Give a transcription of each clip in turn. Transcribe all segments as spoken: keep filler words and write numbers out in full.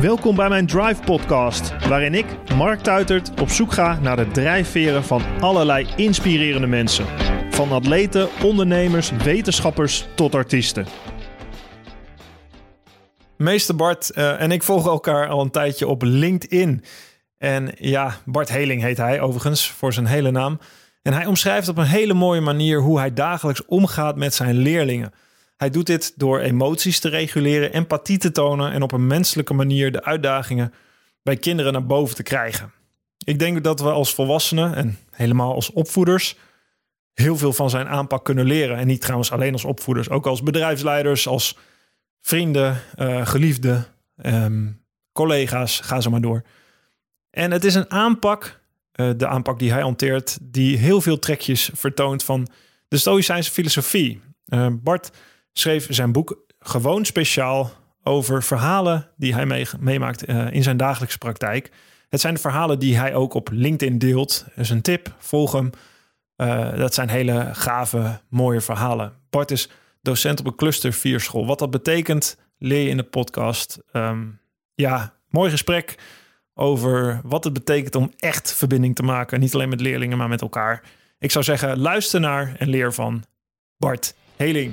Welkom bij mijn Drive podcast, waarin ik, Mark Tuitert, op zoek ga naar de drijfveren van allerlei inspirerende mensen. Van atleten, ondernemers, wetenschappers tot artiesten. Meester Bart uh, en ik volgen elkaar al een tijdje op LinkedIn. En ja, Bart Heling heet hij overigens voor zijn hele naam. En hij omschrijft op een hele mooie manier hoe hij dagelijks omgaat met zijn leerlingen. Hij doet dit door emoties te reguleren, empathie te tonen en op een menselijke manier de uitdagingen bij kinderen naar boven te krijgen. Ik denk dat we als volwassenen en helemaal als opvoeders heel veel van zijn aanpak kunnen leren. En niet trouwens alleen als opvoeders, ook als bedrijfsleiders, als vrienden, uh, geliefden, um, collega's, ga zo maar door. En het is een aanpak, uh, de aanpak die hij hanteert, die heel veel trekjes vertoont van de Stoïcijnse filosofie. Uh, Bart schreef zijn boek gewoon speciaal over verhalen die hij mee, meemaakt uh, in zijn dagelijkse praktijk. Het zijn de verhalen die hij ook op LinkedIn deelt. Dat is een tip, volg hem. Uh, dat zijn hele gave, mooie verhalen. Bart is docent op een cluster vier school. Wat dat betekent, leer je in de podcast. Um, ja, mooi gesprek over wat het betekent om echt verbinding te maken. Niet alleen met leerlingen, maar met elkaar. Ik zou zeggen, luister naar en leer van Bart Heling.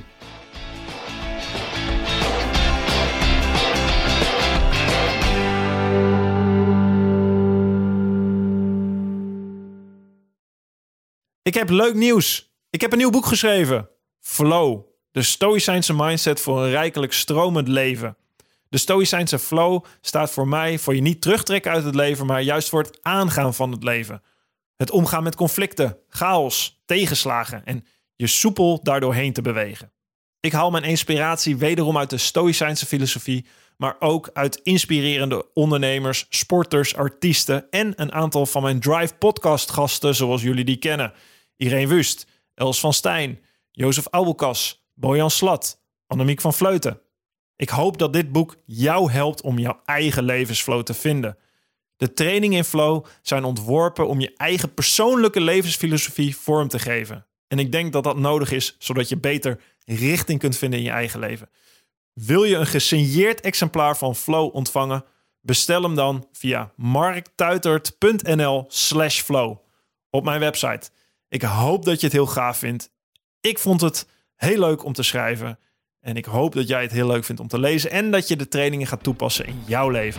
Ik heb leuk nieuws. Ik heb een nieuw boek geschreven. Flow. De Stoïcijnse mindset voor een rijkelijk stromend leven. De Stoïcijnse flow staat voor mij voor je niet terugtrekken uit het leven, maar juist voor het aangaan van het leven. Het omgaan met conflicten, chaos, tegenslagen en je soepel daardoorheen te bewegen. Ik haal mijn inspiratie wederom uit de Stoïcijnse filosofie, maar ook uit inspirerende ondernemers, sporters, artiesten en een aantal van mijn Drive podcast gasten zoals jullie die kennen. Irene Wust, Els van Stijn, Jozef Oubelkas, Bojan Slat, Annemiek van Vleuten. Ik hoop dat dit boek jou helpt om jouw eigen levensflow te vinden. De trainingen in flow zijn ontworpen om je eigen persoonlijke levensfilosofie vorm te geven. En ik denk dat dat nodig is, zodat je beter richting kunt vinden in je eigen leven. Wil je een gesigneerd exemplaar van Flow ontvangen? Bestel hem dan via marktuitert.nl slash flow op mijn website. Ik hoop dat je het heel gaaf vindt. Ik vond het heel leuk om te schrijven. En ik hoop dat jij het heel leuk vindt om te lezen en dat je de trainingen gaat toepassen in jouw leven.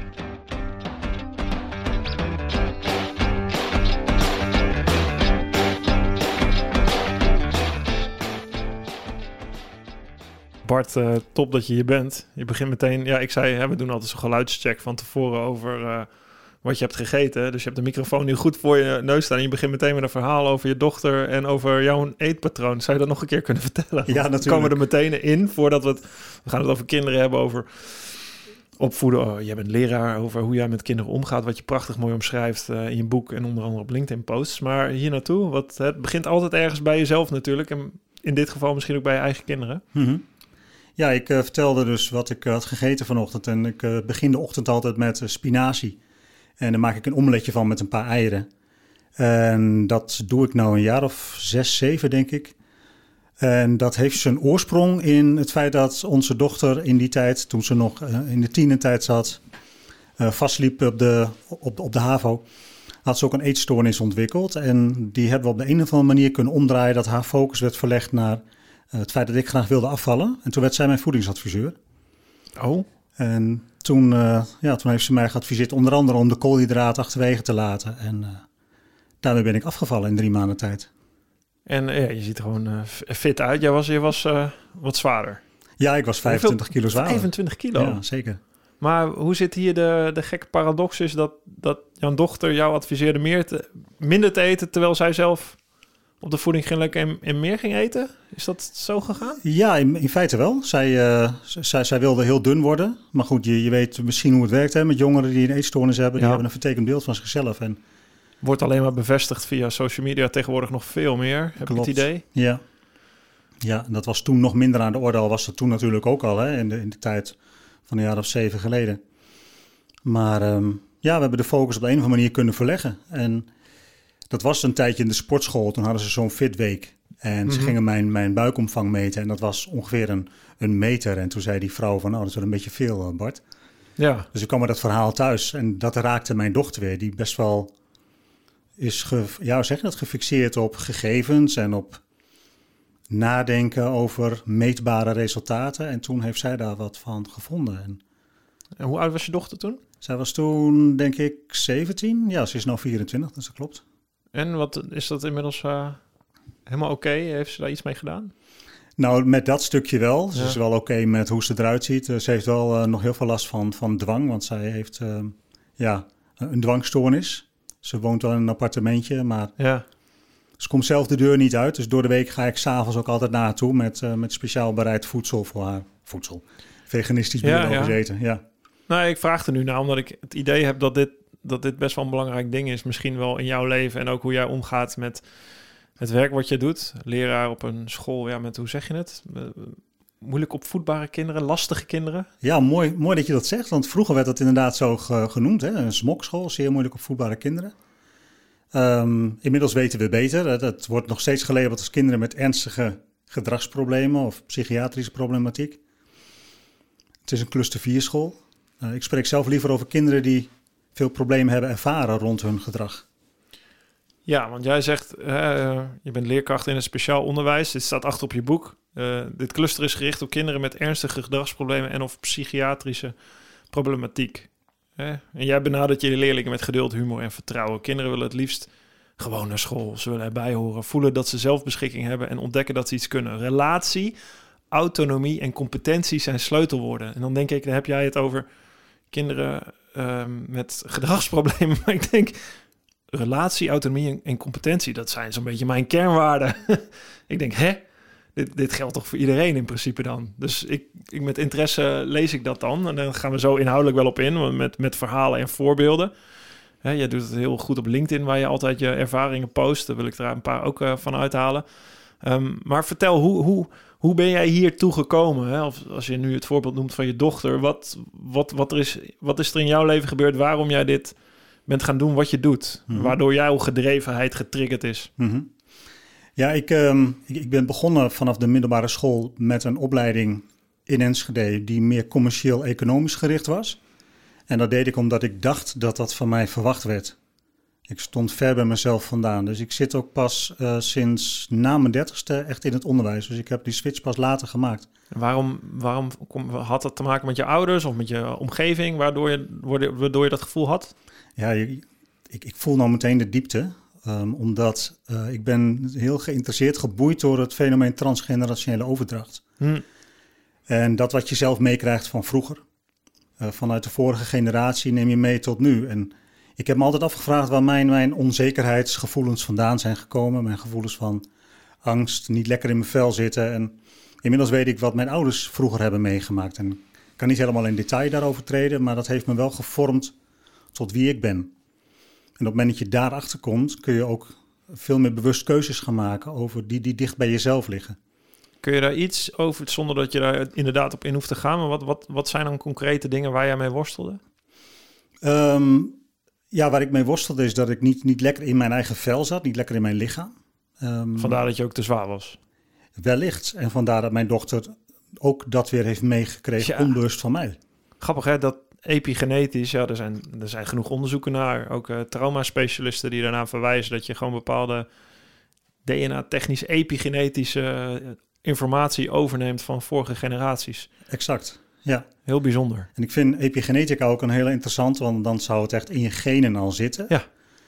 Bart, uh, top dat je hier bent. Je begint meteen... Ja, ik zei, hè, we doen altijd zo'n geluidscheck van tevoren over uh, wat je hebt gegeten. Dus je hebt de microfoon nu goed voor je neus staan. En je begint meteen met een verhaal over je dochter en over jouw eetpatroon. Zou je dat nog een keer kunnen vertellen? Ja, natuurlijk. Dan komen we er meteen in, voordat we het... We gaan het over kinderen hebben, over opvoeden. Oh, jij bent leraar, over hoe jij met kinderen omgaat. Wat je prachtig mooi omschrijft uh, in je boek en onder andere op LinkedIn posts. Maar hier naartoe, wat, het begint altijd ergens bij jezelf natuurlijk. En in dit geval misschien ook bij je eigen kinderen. Mm-hmm. Ja, ik uh, vertelde dus wat ik uh, had gegeten vanochtend. En ik uh, begin de ochtend altijd met uh, spinazie. En dan maak ik een omeletje van met een paar eieren. En dat doe ik nou een jaar of zes, zeven, denk ik. En dat heeft zijn oorsprong in het feit dat onze dochter in die tijd, toen ze nog uh, in de tienertijd zat, uh, vastliep op de, op, op de HAVO, had ze ook een eetstoornis ontwikkeld. En die hebben we op de een of andere manier kunnen omdraaien, dat haar focus werd verlegd naar Uh, het feit dat ik graag wilde afvallen. En toen werd zij mijn voedingsadviseur. Oh. En toen, uh, ja, toen heeft ze mij geadviseerd onder andere om de koolhydraten achterwege te laten. En uh, daarmee ben ik afgevallen in drie maanden tijd. En uh, je ziet er gewoon uh, fit uit. Jij was, je was uh, wat zwaarder. Ja, ik was vijfentwintig Hoeveel? kilo zwaarder. vijfentwintig kilo? Ja, zeker. Maar hoe zit hier de, de gekke paradox is dat, dat jouw dochter jou adviseerde meer te, minder te eten, terwijl zij zelf op de voeding ging lekker en, en meer ging eten? Is dat zo gegaan? Ja, in, in feite wel. Zij, uh, zij, zij wilde heel dun worden. Maar goed, je, je weet misschien hoe het werkt hè, met jongeren die een eetstoornis hebben. Die ja. hebben een vertekend beeld van zichzelf. En wordt alleen maar bevestigd via social media tegenwoordig nog veel meer. Heb Klopt. je het idee? Ja. Ja, en dat was toen nog minder aan de orde. Al was dat toen natuurlijk ook al hè, in, de, in de tijd van een jaar of zeven geleden. Maar um, ja, we hebben de focus op de een of andere manier kunnen verleggen. En dat was een tijdje in de sportschool. Toen hadden ze zo'n fitweek. En mm-hmm. ze gingen mijn, mijn buikomvang meten. En dat was ongeveer een, een meter. En toen zei die vrouw van, oh, dat is wel een beetje veel, Bart. Ja. Dus ik kwam met dat verhaal thuis en dat raakte mijn dochter weer, die best wel is ge, ja, hoe zeg je dat, gefixeerd op gegevens en op nadenken over meetbare resultaten. En toen heeft zij daar wat van gevonden. En, En hoe oud was je dochter toen? zij was toen, denk ik, zeventien. Ja, ze is nu vierentwintig, dus dat klopt. En wat is dat inmiddels uh, helemaal oké? Okay? Heeft ze daar iets mee gedaan? Nou, met dat stukje wel. Ze Ja. is wel oké okay met hoe ze eruit ziet. Uh, ze heeft wel uh, nog heel veel last van, van dwang, want zij heeft uh, ja, een dwangstoornis. Ze woont wel in een appartementje, maar Ja. ze komt zelf de deur niet uit. Dus door de week ga ik s'avonds ook altijd naar haar toe met, uh, met speciaal bereid voedsel voor haar. Voedsel. Veganistisch Ja, biologisch ja. eten, ja. Nou, ik vraag er nu naar omdat ik het idee heb dat dit, dat dit best wel een belangrijk ding is. Misschien wel in jouw leven en ook hoe jij omgaat met het werk wat je doet. Leraar op een school, ja, met hoe zeg je het? Uh, moeilijk opvoedbare kinderen, lastige kinderen. Ja, mooi, mooi dat je dat zegt, want vroeger werd dat inderdaad zo ge- genoemd. Hè? Een smokschool, zeer moeilijk opvoedbare kinderen. Um, inmiddels weten we beter. Het, het wordt nog steeds gelabeld als kinderen met ernstige gedragsproblemen of psychiatrische problematiek. Het is een cluster vier school. Uh, ik spreek zelf liever over kinderen die veel problemen hebben ervaren rond hun gedrag. Ja, want jij zegt, uh, je bent leerkracht in het speciaal onderwijs. Dit staat achter op je boek. Uh, dit cluster is gericht op kinderen met ernstige gedragsproblemen en of psychiatrische problematiek. Uh, en jij benadert je leerlingen met geduld, humor en vertrouwen. Kinderen willen het liefst gewoon naar school. Ze willen erbij horen, voelen dat ze zelfbeschikking hebben en ontdekken dat ze iets kunnen. Relatie, autonomie en competentie zijn sleutelwoorden. En dan denk ik, dan heb jij het over kinderen uh, met gedragsproblemen. Maar ik denk, relatie, autonomie en, en competentie, dat zijn zo'n beetje mijn kernwaarden. Ik denk, hè? Dit, dit geldt toch voor iedereen in principe dan? Dus ik, ik met interesse lees ik dat dan. En dan gaan we zo inhoudelijk wel op in, met, met verhalen en voorbeelden. Hè, jij doet het heel goed op LinkedIn, waar je altijd je ervaringen post. Daar wil ik er een paar ook uh, van uithalen. Um, maar vertel, hoe, hoe, hoe ben jij hier toegekomen? Hè? Of als je nu het voorbeeld noemt van je dochter. Wat, wat, wat, er is, wat is er in jouw leven gebeurd waarom jij dit bent gaan doen wat je doet? Mm-hmm. Waardoor jouw gedrevenheid getriggerd is? Mm-hmm. Ja, ik, um, ik, ik ben begonnen vanaf de middelbare school met een opleiding in Enschede die meer commercieel-economisch gericht was. En dat deed ik omdat ik dacht dat dat van mij verwacht werd. Ik stond ver bij mezelf vandaan. Dus ik zit ook pas uh, sinds na mijn dertigste echt in het onderwijs. Dus ik heb die switch pas later gemaakt. Waarom, waarom kom, had dat te maken met je ouders of met je omgeving, waardoor je, waardoor je dat gevoel had? Ja, ik, ik voel nou meteen de diepte. Um, omdat uh, ik ben heel geïnteresseerd, geboeid door het fenomeen transgenerationele overdracht. Hm. En dat wat je zelf meekrijgt van vroeger. Uh, vanuit de vorige generatie neem je mee tot nu. En ik heb me altijd afgevraagd waar mijn, mijn onzekerheidsgevoelens vandaan zijn gekomen. Mijn gevoelens van angst, niet lekker in mijn vel zitten. En inmiddels weet ik wat mijn ouders vroeger hebben meegemaakt. En ik kan niet helemaal in detail daarover treden, maar dat heeft me wel gevormd tot wie ik ben. En op het moment dat je daarachter komt, kun je ook veel meer bewust keuzes gaan maken over die die dicht bij jezelf liggen. Kun je daar iets over, zonder dat je daar inderdaad op in hoeft te gaan, maar wat, wat, wat zijn dan concrete dingen waar jij mee worstelde? Um, ja, waar ik mee worstelde is dat ik niet, niet lekker in mijn eigen vel zat, niet lekker in mijn lichaam. Um, vandaar dat je ook te zwaar was? Wellicht. En vandaar dat mijn dochter ook dat weer heeft meegekregen, ja. Onbewust van mij. Grappig hè, dat epigenetisch, ja, er zijn, er zijn genoeg onderzoeken naar. Ook uh, traumaspecialisten die daarna verwijzen dat je gewoon bepaalde D N A-technisch epigenetische uh, informatie overneemt van vorige generaties. Exact, ja. Heel bijzonder. En ik vind epigenetica ook een hele interessant, want dan zou het echt in je genen al zitten. Ja.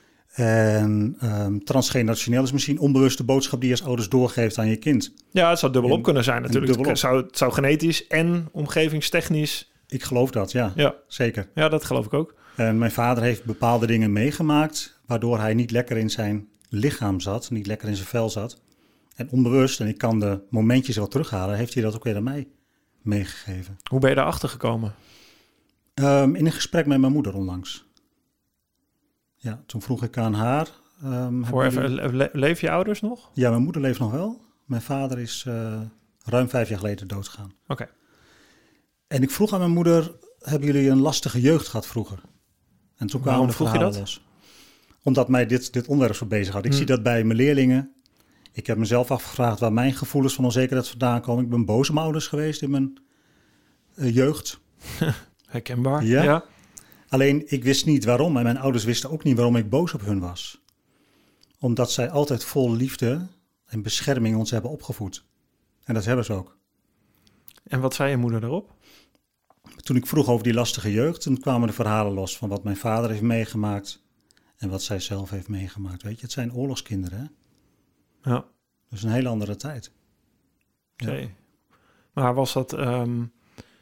En um, transgenerationeel is misschien onbewuste boodschap die je als ouders doorgeeft aan je kind. Ja, het zou dubbelop kunnen zijn natuurlijk. Dubbelop. Het zou, het zou genetisch en omgevingstechnisch. Ik geloof dat, ja. Ja. Zeker. Ja, dat geloof ik ook. En mijn vader heeft bepaalde dingen meegemaakt, waardoor hij niet lekker in zijn lichaam zat, niet lekker in zijn vel zat. En onbewust, en ik kan de momentjes wel terughalen, heeft hij dat ook weer aan mij meegegeven. Hoe ben je daarachter gekomen? Um, in een gesprek met mijn moeder onlangs. Ja, toen vroeg ik aan haar. Um, Voor even, jullie... le- leven je ouders nog? Ja, mijn moeder leeft nog wel. Mijn vader is uh, ruim vijf jaar geleden doodgegaan. Oké. Okay. En ik vroeg aan mijn moeder, hebben jullie een lastige jeugd gehad vroeger? En toen kwamen de vroeg je dat? Los. Omdat mij dit, dit onderwerp zo bezig had. Ik hmm. zie dat bij mijn leerlingen. Ik heb mezelf afgevraagd waar mijn gevoelens van onzekerheid vandaan komen. Ik ben boos op mijn ouders geweest in mijn uh, jeugd. Herkenbaar. Ja. ja. Alleen, ik wist niet waarom. En mijn ouders wisten ook niet waarom ik boos op hun was. Omdat zij altijd vol liefde en bescherming ons hebben opgevoed. En dat hebben ze ook. En wat zei je moeder erop? Toen ik vroeg over die lastige jeugd, toen kwamen de verhalen los van wat mijn vader heeft meegemaakt en wat zij zelf heeft meegemaakt. Weet je, het zijn oorlogskinderen, hè? Ja. Dus een hele andere tijd. Oké. Ja. Maar was dat... Um...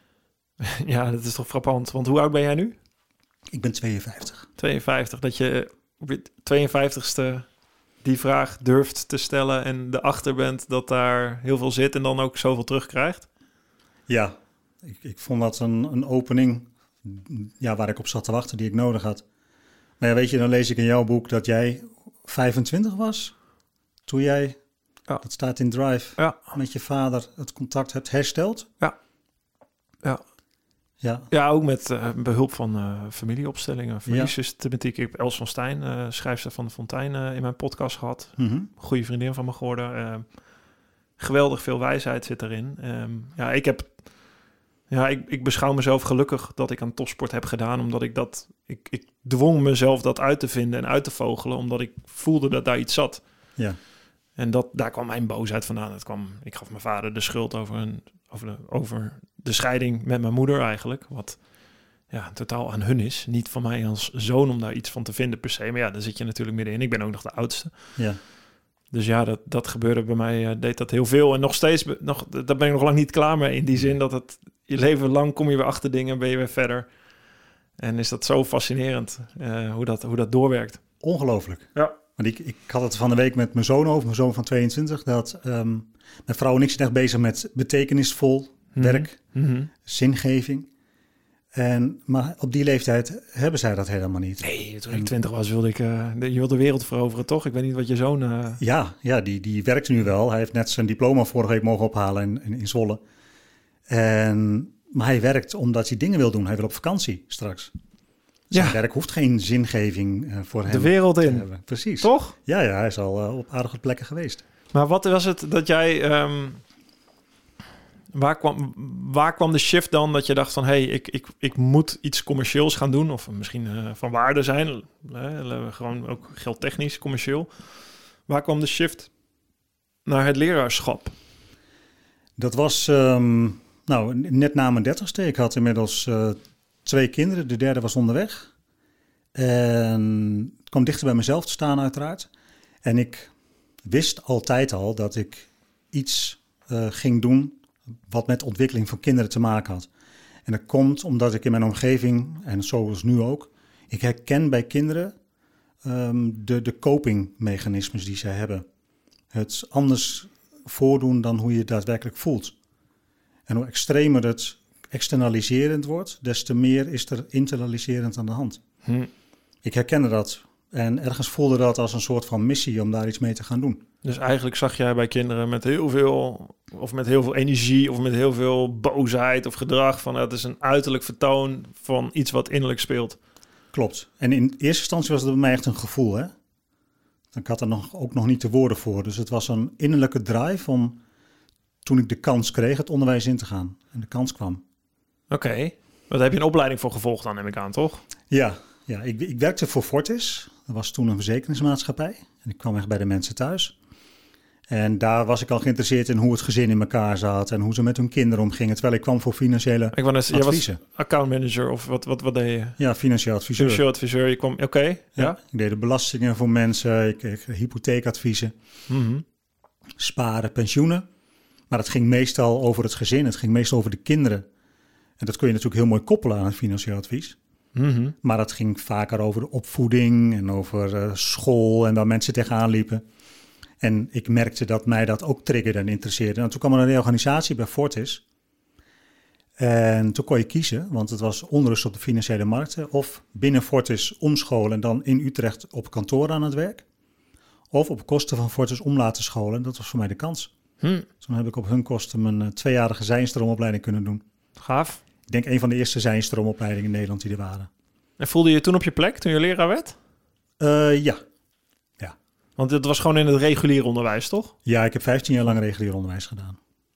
ja, dat is toch frappant. Want hoe oud ben jij nu? Ik ben tweeënvijftig. tweeënvijftig. Dat je op je tweeënvijftigste die vraag durft te stellen en erachter bent dat daar heel veel zit en dan ook zoveel terugkrijgt? Ja, ik, ik vond dat een, een opening ja, waar ik op zat te wachten, die ik nodig had. Maar ja, weet je, dan lees ik in jouw boek dat jij vijfentwintig was toen jij, ja. dat staat in Drive, ja. met je vader het contact hebt hersteld. Ja. Ja. Ja. ja, ook met uh, behulp van uh, familieopstellingen, familiesystematiek. Ik heb Els van Stijn, uh, schrijfster van de Fontein, uh, in mijn podcast gehad. Mm-hmm. Goede vriendin van me geworden. Uh, geweldig veel wijsheid zit erin. Um, ja, ik heb... Ja, ik, ik beschouw mezelf gelukkig dat ik aan topsport heb gedaan, omdat ik dat... Ik, ik dwong mezelf dat uit te vinden en uit te vogelen, omdat ik voelde dat daar iets zat. Ja. En dat, daar kwam mijn boosheid vandaan. Het kwam, ik gaf mijn vader de schuld over, een, over, de, over de scheiding met mijn moeder eigenlijk. Wat ja, totaal aan hun is. Niet van mij als zoon om daar iets van te vinden per se. Maar ja, daar zit je natuurlijk middenin. Ik ben ook nog de oudste. Ja. Dus ja, dat, dat gebeurde bij mij. Uh, deed dat heel veel. En nog steeds, nog, daar ben ik nog lang niet klaar mee. In die zin dat het je leven lang kom je weer achter dingen, ben je weer verder. En is dat zo fascinerend uh, hoe, dat, hoe dat doorwerkt. Ongelooflijk. Ja. Want ik, ik had het van de week met mijn zoon over, mijn zoon van tweeëntwintig, dat um, mijn vrouw en ik zijn echt bezig met betekenisvol mm-hmm. werk, mm-hmm. zingeving. En, maar op die leeftijd hebben zij dat helemaal niet. Nee, toen ik twintig was wilde ik, uh, je wilde de wereld veroveren, toch? Ik weet niet wat je zoon... Uh... Ja, ja die, die werkt nu wel. Hij heeft net zijn diploma vorige week mogen ophalen in, in, in Zwolle. En, maar hij werkt omdat hij dingen wil doen. Hij wil op vakantie straks. Zijn ja. werk hoeft geen zingeving uh, voor hem de wereld in. te hebben. Precies. Toch? Ja, ja, hij is al uh, op aardige plekken geweest. Maar wat was het dat jij... Um, waar, kwam, waar kwam de shift dan dat je dacht van... hé, hey, ik, ik, ik moet iets commercieels gaan doen... of misschien uh, van waarde zijn. Uh, gewoon ook geldtechnisch, commercieel. Waar kwam de shift naar het leraarschap? Dat was um, nou, net na mijn dertigste. Ik had inmiddels... Uh, Twee kinderen, de derde was onderweg. En het kwam dichter bij mezelf te staan uiteraard. En ik wist altijd al dat ik iets uh, ging doen wat met ontwikkeling van kinderen te maken had. En dat komt omdat ik in mijn omgeving, en zoals nu ook, ik herken bij kinderen um, de, de copingmechanismes die zij hebben. Het anders voordoen dan hoe je het daadwerkelijk voelt. En hoe extremer het externaliserend wordt, des te meer is er internaliserend aan de hand. Hm. Ik herkende dat en ergens voelde dat als een soort van missie om daar iets mee te gaan doen. Dus eigenlijk zag jij bij kinderen met heel veel, of met heel veel energie, of met heel veel boosheid of gedrag, van het is een uiterlijk vertoon van iets wat innerlijk speelt. Klopt. En in eerste instantie was het bij mij echt een gevoel, hè? Ik had er nog, ook nog niet de woorden voor. Dus het was een innerlijke drive om, toen ik de kans kreeg, het onderwijs in te gaan. En de kans kwam. Oké, okay. Daar heb je een opleiding voor gevolgd dan, neem ik aan, toch? Ja, ja ik, ik werkte voor Fortis. Dat was toen een verzekeringsmaatschappij. En ik kwam echt bij de mensen thuis. En daar was ik al geïnteresseerd in hoe het gezin in elkaar zat... en hoe ze met hun kinderen omgingen, terwijl ik kwam voor financiële ik adviezen. Jij was accountmanager of wat, wat, wat deed je? Ja, financieel adviseur. Financieel adviseur, je kwam, oké. Okay, ja. ja. Ik deed de belastingen voor mensen, ik kreeg hypotheekadviezen, mm-hmm. sparen, pensioenen. Maar het ging meestal over het gezin, het ging meestal over de kinderen... En dat kun je natuurlijk heel mooi koppelen aan het financieel advies. Mm-hmm. Maar dat ging vaker over de opvoeding en over uh, school en waar mensen tegenaan liepen. En ik merkte dat mij dat ook triggerde en interesseerde. En toen kwam er een reorganisatie bij Fortis. En toen kon je kiezen, want het was onrust op de financiële markten. Of binnen Fortis omscholen en dan in Utrecht op kantoor aan het werk. Of op kosten van Fortis om laten scholen. Dat was voor mij de kans. Hm. Toen heb ik op hun kosten mijn uh, tweejarige zijnstroomopleiding kunnen doen. Gaaf. Ik denk een van de eerste zijnstroomopleidingen in Nederland die er waren. En voelde je je toen op je plek, toen je leraar werd? Uh, ja. ja. Want het was gewoon in het reguliere onderwijs, toch? Ja, ik heb vijftien jaar lang regulier onderwijs gedaan.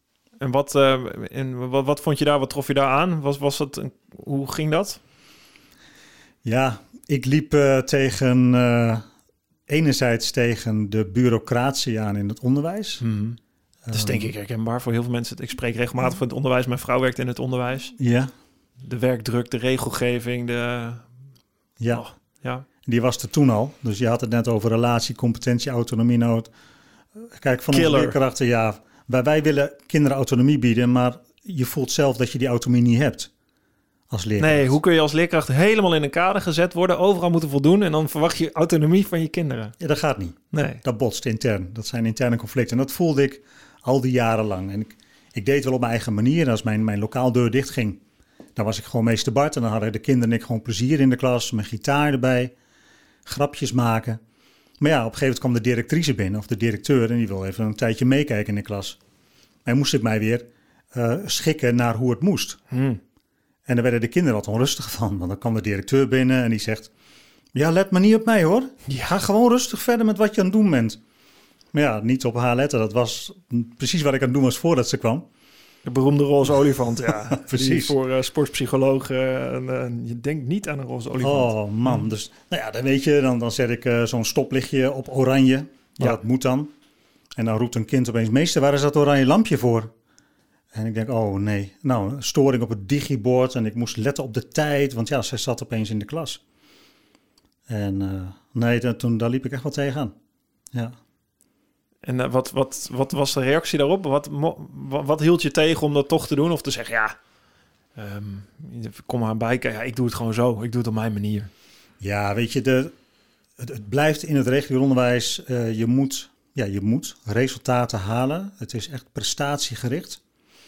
en wat, uh, en wat, wat vond je daar, wat trof je daar aan? Was, was dat een, hoe ging dat? Ja, ik liep uh, tegen, uh, enerzijds tegen de bureaucratie aan in het onderwijs. Mm-hmm. Dat is denk ik herkenbaar voor heel veel mensen. Ik spreek regelmatig van het onderwijs. Mijn vrouw werkt in het onderwijs. Ja. De werkdruk, de regelgeving, de... Ja. Oh, ja. Die was er toen al. Dus je had het net over relatie, competentie, autonomie. Nou, kijk, van Killer. onze leerkrachten, ja. Wij, wij willen kinderen autonomie bieden, maar je voelt zelf dat je die autonomie niet hebt als leerkracht. Nee, hoe kun je als leerkracht helemaal in een kader gezet worden, overal moeten voldoen en dan verwacht je autonomie van je kinderen? Ja, dat gaat niet. Nee. Dat botst intern. Dat zijn interne conflicten. En dat voelde ik al die jaren lang. En ik, ik deed wel op mijn eigen manier. Als mijn, mijn lokaal deur dicht ging, dan was ik gewoon meester Bart. En dan hadden de kinderen en ik gewoon plezier in de klas. Mijn gitaar erbij. Grapjes maken. Maar ja, op een gegeven moment kwam de directrice binnen, of de directeur, en die wil even een tijdje meekijken in de klas. En moest ik mij weer uh, schikken naar hoe het moest. Hmm. En dan werden de kinderen wat onrustig van. Want dan kwam de directeur binnen en die zegt, ja, let maar niet op mij hoor. Ja. Ga gewoon rustig verder met wat je aan het doen bent. Maar ja, niet op haar letten. Dat was precies wat ik aan het doen was voordat ze kwam. De beroemde roze olifant, ja. Precies. Die voor uh, sportpsychologen, uh, uh, je denkt niet aan een roze olifant. Oh man, hmm. dus nou ja, dan weet je, dan, dan zet ik uh, zo'n stoplichtje op oranje. Maar Ja. dat moet dan. En dan roept een kind opeens, meester, waar is dat oranje lampje voor? En ik denk, oh nee. Nou, een storing op het digibord en ik moest letten op de tijd, want ja, zij zat opeens in de klas. En uh, nee, dat, toen, daar liep ik echt wel tegenaan. Ja. En uh, wat, wat, wat was de reactie daarop? Wat, mo- wat, wat hield je tegen om dat toch te doen? Of te zeggen, ja, um, kom maar bij. Ja, ik doe het gewoon zo. Ik doe het op mijn manier. Ja, weet je, de, het, het blijft in het regulier onderwijs. Uh, je, moet, ja, je moet resultaten halen. Het is echt prestatiegericht.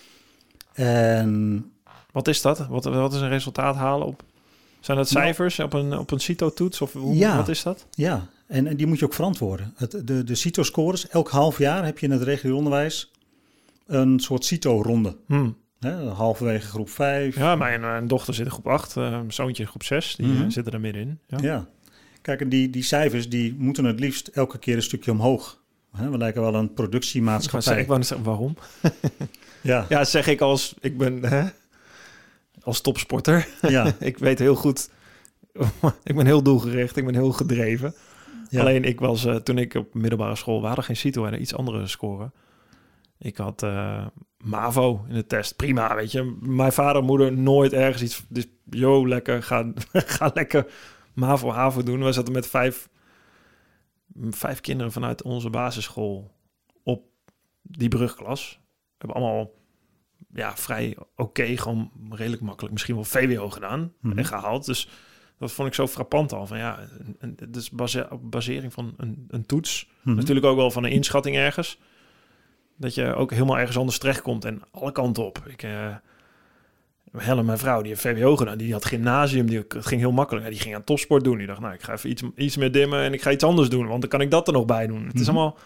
En Wat is dat? Wat, wat is een resultaat halen op? Zijn dat cijfers op een, op een CITO-toets? Of hoe, Ja. wat is dat? ja, en, en die moet je ook verantwoorden. Het, de, de CITO-scores, elk half jaar heb je in het regulier onderwijs een soort CITO-ronde. Hmm. Hè, halverwege groep vijf. Ja, mijn, mijn dochter zit in groep acht, uh, mijn zoontje in groep zes. Die Mhm. uh, zitten er middenin. Ja. Ja. Kijk, en die, die cijfers die moeten het liefst elke keer een stukje omhoog. Hè, we lijken wel een Ik productiemaatschappij. wou zeggen, waarom? Ja, Ja, zeg ik als ik ben hè, als topsporter. ja, Ik weet heel goed. Ik ben heel doelgericht. Ik ben heel gedreven. ja. Alleen ik was uh, toen ik op middelbare school, we hadden geen CITO en iets andere scoren. Ik had uh, MAVO in de test. Prima, weet je. Mijn vader en moeder nooit ergens iets. Dus yo, lekker, ga, ga lekker MAVO, HAVO doen. We zaten met vijf, vijf kinderen vanuit onze basisschool op die brugklas. We hebben allemaal ja, vrij oké, okay, gewoon redelijk makkelijk, misschien wel V W O gedaan Mm-hmm. en gehaald. Dus dat vond ik zo frappant al. Van ja, het is base- op basering van een, een toets. Mm-hmm. Natuurlijk ook wel van een inschatting ergens. Dat je ook helemaal ergens anders terechtkomt en alle kanten op. Ik, uh, Helle, mijn vrouw, die heeft V W O gedaan. Die had gymnasium, die, het ging heel makkelijk. Ja, die ging aan topsport doen. Die dacht, nou, ik ga even iets, iets meer dimmen en ik ga iets anders doen. Want dan kan ik dat er nog bij doen. Het Mm-hmm. is allemaal...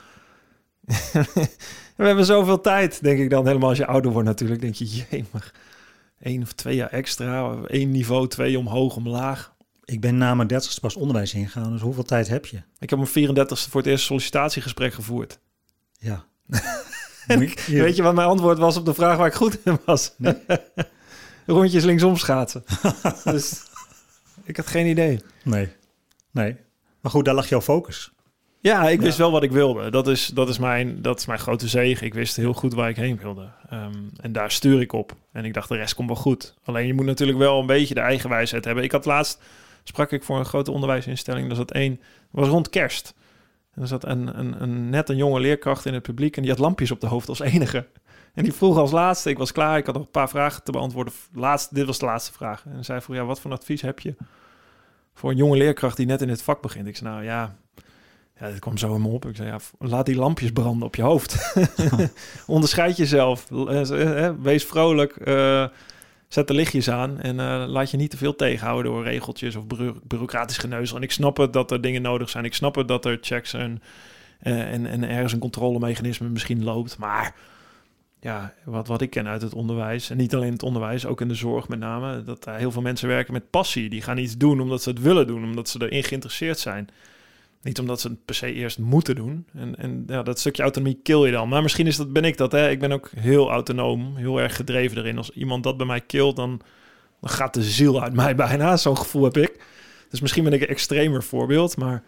We hebben zoveel tijd, denk ik dan. Helemaal als je ouder wordt natuurlijk. Denk je, jee, maar één of twee jaar extra. Één niveau, twee omhoog, omlaag. Ik ben na mijn dertigste pas onderwijs ingegaan, dus hoeveel tijd heb je? Ik heb mijn vierendertigste voor het eerst sollicitatiegesprek gevoerd. Ja. En ik, weet je wat mijn antwoord was op de vraag waar ik goed in was? Nee. Rondjes linksom schaatsen. Dus ik had geen idee. Nee, nee. Maar goed, daar lag jouw focus. Ja, ik wist Ja. wel wat ik wilde. Dat is, dat, is mijn, dat is mijn grote zege. Ik wist heel goed waar ik heen wilde. Um, en daar stuur ik op. En ik dacht, de rest komt wel goed. Alleen je moet natuurlijk wel een beetje de eigen wijsheid hebben. Ik had laatst, sprak ik voor een grote onderwijsinstelling. Er zat één, was rond kerst. En er zat een, een, een, net een jonge leerkracht in het publiek. En die had lampjes op de hoofd als enige. En die vroeg als laatste, ik was klaar. Ik had nog een paar vragen te beantwoorden. Laatst, dit was de laatste vraag. En zij vroeg, ja, wat voor advies heb je voor een jonge leerkracht die net in het vak begint? Ik zei, nou ja... Ja, dit kwam zo in me op. Ik zei, ja, laat die lampjes branden op je hoofd. Onderscheid jezelf. Wees vrolijk. Uh, zet de lichtjes aan. En uh, laat je niet te veel tegenhouden door regeltjes of bureau- bureaucratisch geneuzel. En ik snap het dat er dingen nodig zijn. Ik snap het dat er checks en, uh, en, en ergens een controlemechanisme misschien loopt. Maar ja, wat, wat ik ken uit het onderwijs, en niet alleen het onderwijs, ook in de zorg met name, dat uh, heel veel mensen werken met passie. Die gaan iets doen omdat ze het willen doen, omdat ze erin geïnteresseerd zijn. Niet omdat ze het per se eerst moeten doen. En, en ja, dat stukje autonomie kill je dan. Maar misschien is dat, ben ik dat. Hè? Ik ben ook heel autonoom, heel erg gedreven erin. Als iemand dat bij mij killt, dan, dan gaat de ziel uit mij bijna. Zo'n gevoel heb ik. Dus misschien ben ik een extremer voorbeeld. Maar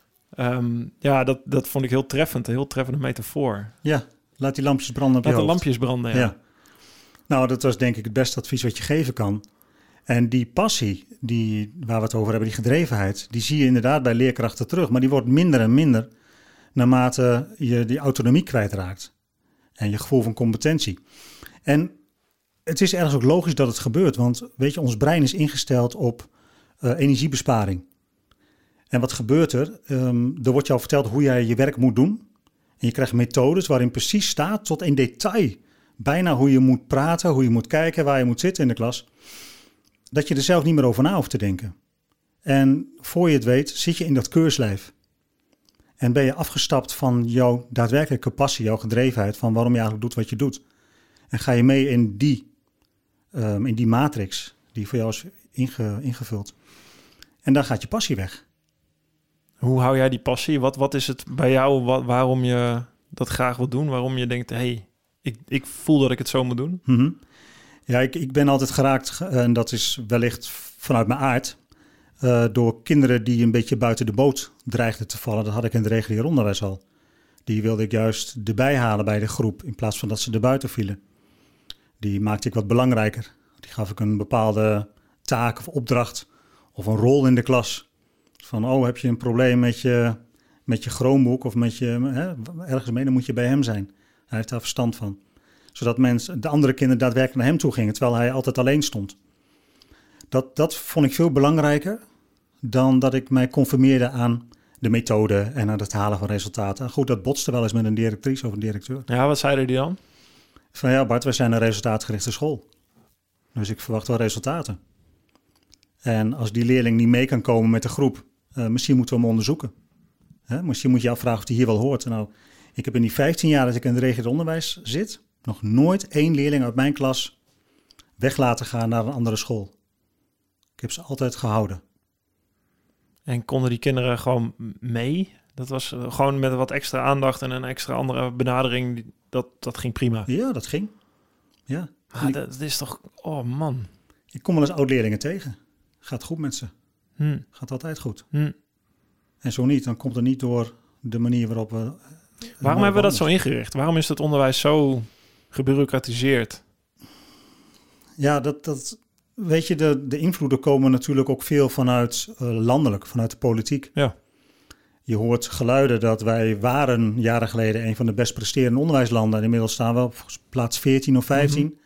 um, ja, dat, dat vond ik heel treffend. Een heel treffende metafoor. Ja, laat die lampjes branden op laat je de hoofd. lampjes branden, ja. ja. Nou, dat was denk ik het beste advies wat je geven kan. En die passie, die, waar we het over hebben, die gedrevenheid, die zie je inderdaad bij leerkrachten terug. Maar die wordt minder en minder naarmate je die autonomie kwijtraakt. En je gevoel van competentie. En het is ergens ook logisch dat het gebeurt. Want weet je, ons brein is ingesteld op uh, energiebesparing. En wat gebeurt er? Um, er wordt jou verteld hoe jij je werk moet doen. En je krijgt methodes waarin precies staat tot in detail. Bijna hoe je moet praten, hoe je moet kijken, waar je moet zitten in de klas. Dat je er zelf niet meer over na hoeft te denken. En voor je het weet, zit je in dat keurslijf. En ben je afgestapt van jouw daadwerkelijke passie, jouw gedrevenheid, van waarom je eigenlijk doet wat je doet. En ga je mee in die, um, in die matrix die voor jou is inge, ingevuld. En dan gaat je passie weg. Hoe hou jij die passie? Wat, wat is het bij jou wat, waarom je dat graag wil doen? Waarom je denkt, hé, hey, ik, ik voel dat ik het zo moet doen? Mm-hmm. Ja, ik, ik ben altijd geraakt, en dat is wellicht vanuit mijn aard, uh, door kinderen die een beetje buiten de boot dreigden te vallen. Dat had ik in het regulier onderwijs al. Die wilde ik juist erbij halen bij de groep, in plaats van dat ze er buiten vielen. Die maakte ik wat belangrijker. Die gaf ik een bepaalde taak of opdracht of een rol in de klas. Van, oh, heb je een probleem met je, met je Chromebook of met je, hè, ergens mee, dan moet je bij hem zijn. Hij heeft daar verstand van. Zodat mensen, de andere kinderen daadwerkelijk naar hem toe gingen, terwijl hij altijd alleen stond. Dat, dat vond ik veel belangrijker dan dat ik mij conformeerde aan de methode en aan het halen van resultaten. En goed, dat botste wel eens met een directrice of een directeur. Ja, wat zeiden die dan? Van ja, Bart, wij zijn een resultaatgerichte school. Dus ik verwacht wel resultaten. En als die leerling niet mee kan komen met de groep, uh, misschien moeten we hem onderzoeken. Hè? Misschien moet je afvragen of hij hier wel hoort. Nou, ik heb in die vijftien jaar dat ik in het regulier onderwijs zit, nog nooit één leerling uit mijn klas weg laten gaan naar een andere school. Ik heb ze altijd gehouden. En konden die kinderen gewoon mee? Dat was gewoon met wat extra aandacht en een extra andere benadering. Dat, dat ging prima. Ja, dat ging. Ja. Maar dat, dat is toch... Oh man. Ik kom wel eens oud-leerlingen tegen. Gaat goed met ze. Hm. Gaat altijd goed. Hm. En zo niet, dan komt het niet door de manier waarop we... Waarom hebben we dat zo ingericht? Waarom is het onderwijs zo gebureaucratiseerd? Ja, dat, dat weet je, de, de invloeden komen natuurlijk ook veel vanuit uh, landelijk, vanuit de politiek. Ja. Je hoort geluiden dat wij waren jaren geleden een van de best presterende onderwijslanden. En inmiddels staan we op plaats veertien of vijftien. Mm-hmm.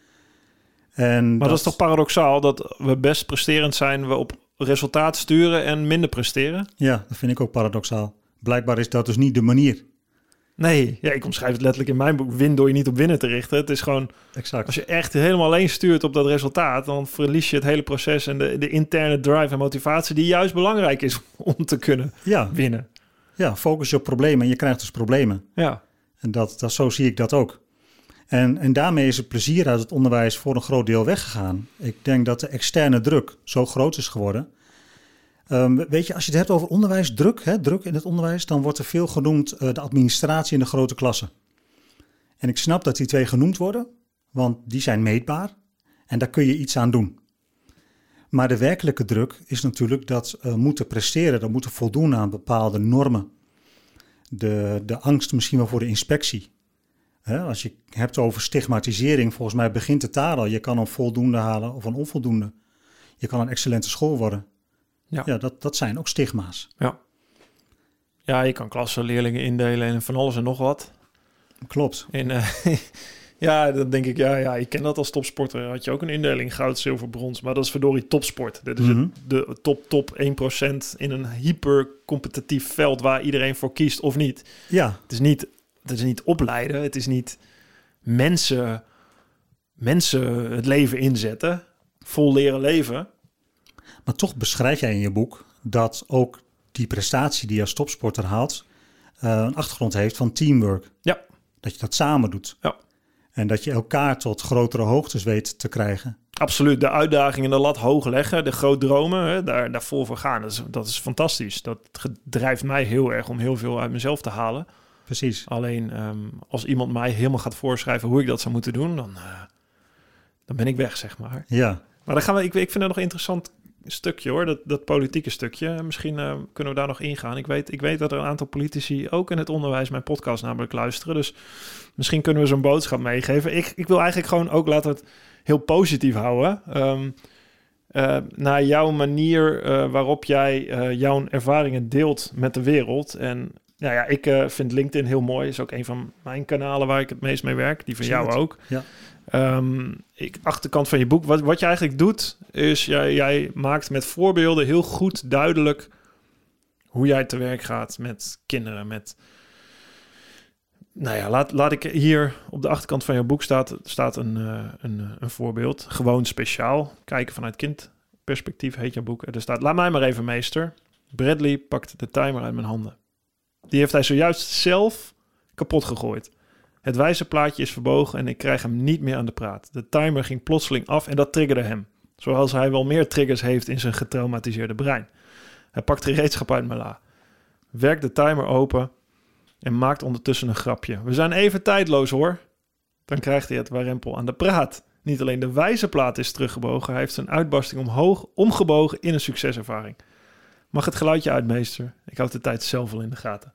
En maar dat, dat is toch paradoxaal dat we best presterend zijn, we op resultaat sturen en minder presteren? Ja, dat vind ik ook paradoxaal. Blijkbaar is dat dus niet de manier. Nee, ja, ik omschrijf het letterlijk in mijn boek. Win door je niet op winnen te richten. Het is gewoon, exact. Als je echt helemaal alleen stuurt op dat resultaat, dan verlies je het hele proces en de, de interne drive en motivatie die juist belangrijk is om te kunnen ja. winnen. Ja, focus je op problemen en je krijgt dus problemen. Ja. En dat, dat, zo zie ik dat ook. En, en daarmee is het plezier uit het onderwijs voor een groot deel weggegaan. Ik denk dat de externe druk zo groot is geworden. Um, weet je, als je het hebt over onderwijsdruk, hè, druk in het onderwijs, dan wordt er veel genoemd uh, de administratie in de grote klassen. En ik snap dat die twee genoemd worden, want die zijn meetbaar en daar kun je iets aan doen. Maar de werkelijke druk is natuurlijk dat we uh, moeten presteren, dat moeten voldoen aan bepaalde normen. De, de angst misschien wel voor de inspectie. Hè, als je het hebt over stigmatisering, volgens mij begint het daar al. Je kan een voldoende halen of een onvoldoende. Je kan een excellente school worden. Ja, ja dat, dat zijn ook stigma's. Ja. Ja, je kan klassen, leerlingen indelen en van alles en nog wat. Klopt. En, uh, ja, dan denk ik, ja, ja, ik ken dat als topsporter. Had je ook een indeling, goud, zilver, brons. Maar dat is verdorie topsport. Dit is mm-hmm. het, de top, top één procent in een hypercompetitief veld waar iedereen voor kiest of niet. Ja. Het is niet, het is niet opleiden. Het is niet mensen, mensen het leven inzetten. Vol leren leven. Maar toch beschrijf jij in je boek dat ook die prestatie die je als topsporter haalt uh, een achtergrond heeft van teamwork. Ja. Dat je dat samen doet. Ja. En dat je elkaar tot grotere hoogtes weet te krijgen. Absoluut, de uitdaging en de lat hoog leggen, de groot dromen, hè, daar, daar vol voor gaan. Dat is, dat is fantastisch. Dat drijft mij heel erg om heel veel uit mezelf te halen. Precies. Alleen um, als iemand mij helemaal gaat voorschrijven hoe ik dat zou moeten doen, dan, uh, dan ben ik weg, zeg maar. Ja. Maar dan gaan we, ik, ik vind dat nog een interessant stukje hoor, dat, dat politieke stukje. Misschien uh, kunnen we daar nog ingaan. Ik weet, ik weet dat er een aantal politici ook in het onderwijs mijn podcast namelijk luisteren. Dus misschien kunnen we zo'n boodschap meegeven. Ik, ik wil eigenlijk gewoon ook laten we het heel positief houden. Um, uh, naar jouw manier uh, waarop jij uh, jouw ervaringen deelt met de wereld. En nou ja, ik uh, vind LinkedIn heel mooi. Is ook een van mijn kanalen waar ik het meest mee werk. Die van jou het. ook. Ja. Um, ik, achterkant van je boek. Wat, wat je eigenlijk doet, is jij, jij maakt met voorbeelden heel goed duidelijk hoe jij te werk gaat met kinderen. Met, nou ja, laat, laat ik hier op de achterkant van jouw boek staat, staat een, uh, een, een voorbeeld. Gewoon speciaal. Kijken vanuit kindperspectief heet jouw boek. Er staat, laat mij maar even meester. Bradley pakt de timer uit mijn handen. Die heeft hij zojuist zelf kapot gegooid. Het wijzerplaatje is verbogen en ik krijg hem niet meer aan de praat. De timer ging plotseling af en dat triggerde hem. Zoals hij wel meer triggers heeft in zijn getraumatiseerde brein. Hij pakt gereedschap uit mijn la. Werkt de timer open en maakt ondertussen een grapje. We zijn even tijdloos hoor. Dan krijgt hij het warempel aan de praat. Niet alleen de wijzerplaat is teruggebogen. Hij heeft zijn uitbarsting omhoog omgebogen in een succeservaring. Mag het geluidje uit, meester? Ik houd de tijd zelf wel in de gaten.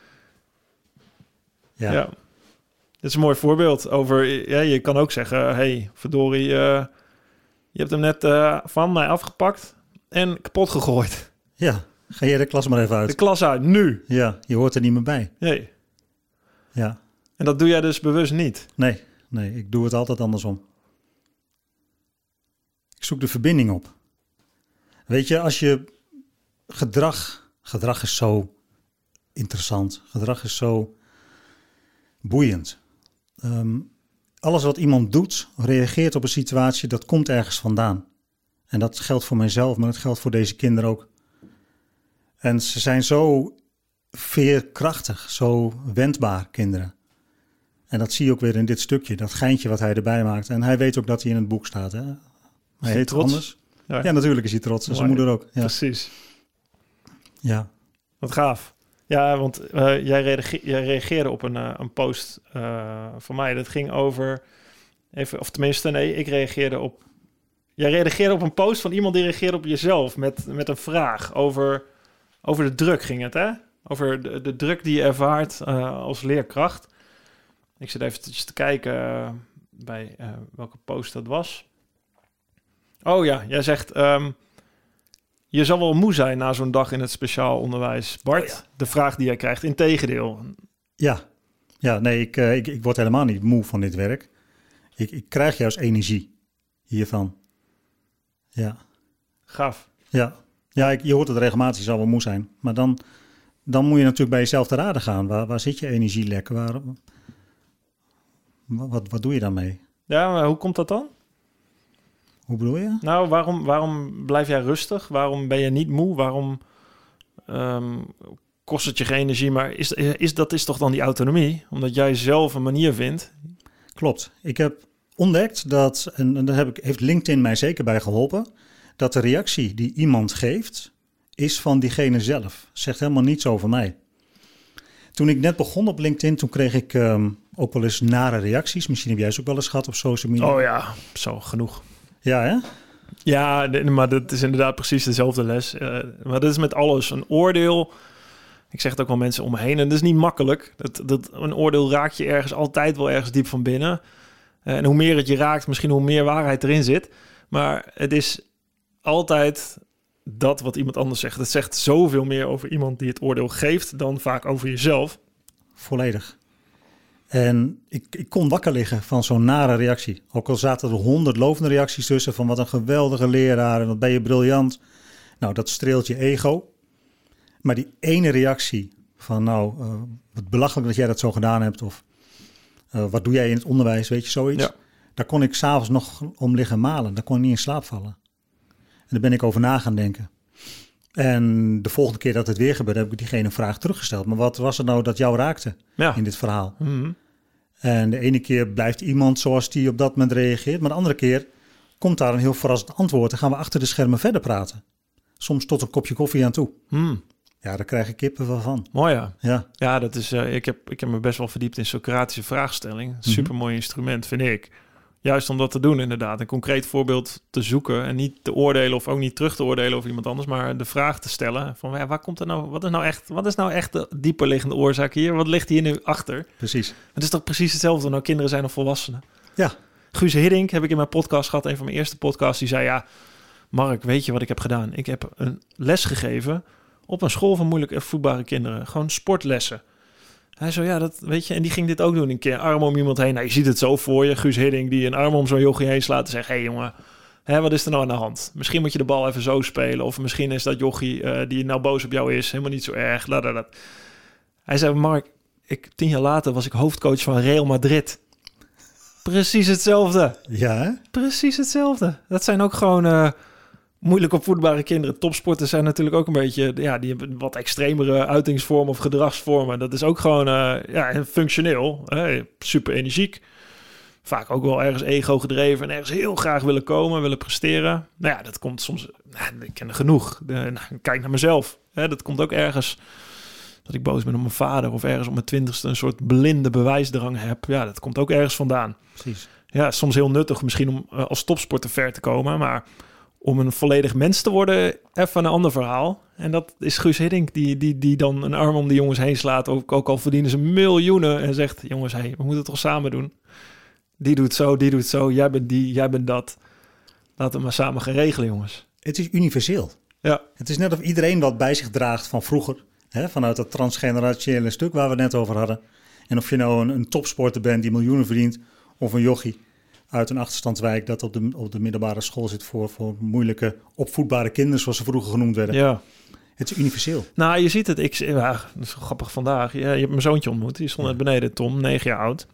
Ja. ja. Dit is een mooi voorbeeld over... Ja, je kan ook zeggen... Hey, verdorie, uh, je hebt hem net uh, van mij afgepakt en kapot gegooid. Ja, ga jij de klas maar even uit. De klas uit, nu. Ja, je hoort er niet meer bij. Nee. Ja. En dat doe jij dus bewust niet? Nee, nee, ik doe het altijd andersom. Ik zoek de verbinding op. Weet je, als je gedrag... Gedrag is zo interessant. Gedrag is zo boeiend. Um, alles wat iemand doet, reageert op een situatie, dat komt ergens vandaan. En dat geldt voor mijzelf, maar dat geldt voor deze kinderen ook. En ze zijn zo veerkrachtig, zo wendbaar, kinderen. En dat zie je ook weer in dit stukje, dat geintje wat hij erbij maakt. En hij weet ook dat hij in het boek staat. Hè? Hij Is heet trots? anders. Ja. ja, natuurlijk is hij trots. En zijn Mooi. moeder ook. Ja. Precies. Ja. Wat gaaf. Ja, want uh, jij, reage- jij reageerde op een, uh, een post uh, van mij. Dat ging over... Even, of tenminste, nee, ik reageerde op... Jij reageerde op een post van iemand die reageerde op jezelf... met, met een vraag over, over de druk ging het, hè? Over de, de druk die je ervaart uh, als leerkracht. Ik zit even te kijken uh, bij uh, welke post dat was. Oh ja, jij zegt... Um, je zal wel moe zijn na zo'n dag in het speciaal onderwijs. Bart, oh ja. De vraag die jij krijgt, integendeel. Ja, ja nee, ik, uh, ik, ik word helemaal niet moe van dit werk. Ik, ik krijg juist energie hiervan. Ja. Gaaf. Ja, ja ik, je hoort het regelmatig, je zal wel moe zijn. Maar dan, dan moet je natuurlijk bij jezelf te raden gaan. Waar, waar zit je energielek? Waar, wat, wat doe je daarmee? Ja, maar hoe komt dat dan? Hoe bedoel je? Nou, waarom, waarom blijf jij rustig? Waarom ben je niet moe? Waarom um, kost het je geen energie? Maar is, is, dat is toch dan die autonomie? Omdat jij zelf een manier vindt? Klopt. Ik heb ontdekt dat, en, en daar heb ik, heeft LinkedIn mij zeker bij geholpen, dat de reactie die iemand geeft, is van diegene zelf. Zegt helemaal niets over mij. Toen ik net begon op LinkedIn, toen kreeg ik um, ook wel eens nare reacties. Misschien heb jij ze ook wel eens gehad op social media. Oh ja, zo genoeg. Ja, hè? Ja, maar dat is inderdaad precies dezelfde les. Uh, maar dat is met alles een oordeel. Ik zeg het ook wel mensen om me heen. En dat is niet makkelijk. Dat, dat, een oordeel raakt je ergens altijd wel ergens diep van binnen. Uh, en hoe meer het je raakt, misschien hoe meer waarheid erin zit. Maar het is altijd dat wat iemand anders zegt. Het zegt zoveel meer over iemand die het oordeel geeft dan vaak over jezelf. Volledig. En ik, ik kon wakker liggen van zo'n nare reactie. Ook al zaten er honderd lovende reacties tussen van wat een geweldige leraar en wat ben je briljant. Nou, dat streelt je ego. Maar die ene reactie van nou, uh, wat belachelijk dat jij dat zo gedaan hebt. Of uh, wat doe jij in het onderwijs, weet je, zoiets. Ja. Daar kon ik s'avonds nog om liggen malen. Daar kon ik niet in slaap vallen. En daar ben ik over na gaan denken. En de volgende keer dat het weer gebeurde, heb ik diegene een vraag teruggesteld. Maar wat was er nou dat jou raakte ja. in dit verhaal? Mm-hmm. En de ene keer blijft iemand zoals die op dat moment reageert. Maar de andere keer komt daar een heel verrassend antwoord en gaan we achter de schermen verder praten. Soms tot een kopje koffie aan toe. Hmm. Ja, daar krijg ik kippen van. Mooi ja. Ja, Ja, dat is, uh, ik, heb, ik heb me best wel verdiept in Socratische vraagstelling. Mm-hmm. Super mooi instrument, vind ik. Juist om dat te doen inderdaad. Een concreet voorbeeld te zoeken en niet te oordelen of ook niet terug te oordelen over iemand anders, maar de vraag te stellen van ja, waar komt er nou, wat is nou echt, wat is nou echt de dieperliggende oorzaak hier? Wat ligt hier nu achter? precies. Het is toch precies hetzelfde of nou kinderen zijn of volwassenen? Ja. Guus Hiddink heb ik in mijn podcast gehad, een van mijn eerste podcasts, die zei ja, Mark, weet je wat ik heb gedaan? Ik heb een les gegeven op een school van moeilijk voetbare kinderen. Gewoon sportlessen. Hij zo, ja, dat weet je. En die ging dit ook doen. Een keer arm om iemand heen. Nou, je ziet het zo voor je. Guus Hiddink die een arm om zo'n jochie heen slaat. En zegt, hé hey, jongen, hè, wat is er nou aan de hand? Misschien moet je de bal even zo spelen. Of misschien is dat jochie uh, die nou boos op jou is helemaal niet zo erg. Ladadad. Hij zei, Mark, ik, tien jaar later was ik hoofdcoach van Real Madrid. Precies hetzelfde. Ja, hè? Precies hetzelfde. Dat zijn ook gewoon uh, moeilijk opvoedbare kinderen. Topsporters zijn natuurlijk ook een beetje, ja, die hebben wat extremere uitingsvormen of gedragsvormen. Dat is ook gewoon uh, ja, functioneel. Hè? Super energiek. Vaak ook wel ergens ego gedreven en ergens heel graag willen komen, willen presteren. Nou ja, dat komt soms, nou, ik ken er genoeg. De, nou, kijk naar mezelf. Hè? Dat komt ook ergens dat ik boos ben op mijn vader of ergens op mijn twintigste een soort blinde bewijsdrang heb. Ja, dat komt ook ergens vandaan. Precies. Ja, soms heel nuttig misschien om uh, als topsporter ver te komen, maar om een volledig mens te worden, even een ander verhaal. En dat is Guus Hiddink, die, die, die dan een arm om die jongens heen slaat, ook, ook al verdienen ze miljoenen en zegt, jongens, hey, we moeten het toch samen doen. Die doet zo, die doet zo, jij bent die, jij bent dat. Laten we maar samen gaan regelen, jongens. Het is universeel. Ja. Het is net of iedereen wat bij zich draagt van vroeger. Hè, vanuit dat transgenerationele stuk waar we het net over hadden. En of je nou een, een topsporter bent die miljoenen verdient, of een jochie uit een achterstandswijk dat op de, op de middelbare school zit voor, voor moeilijke opvoedbare kinderen, zoals ze vroeger genoemd werden. Ja. Het is universeel. Nou, je ziet het. Ik, ja, dat is grappig vandaag. Ja, je hebt mijn zoontje ontmoet. Die stond net beneden, Tom, negen jaar oud.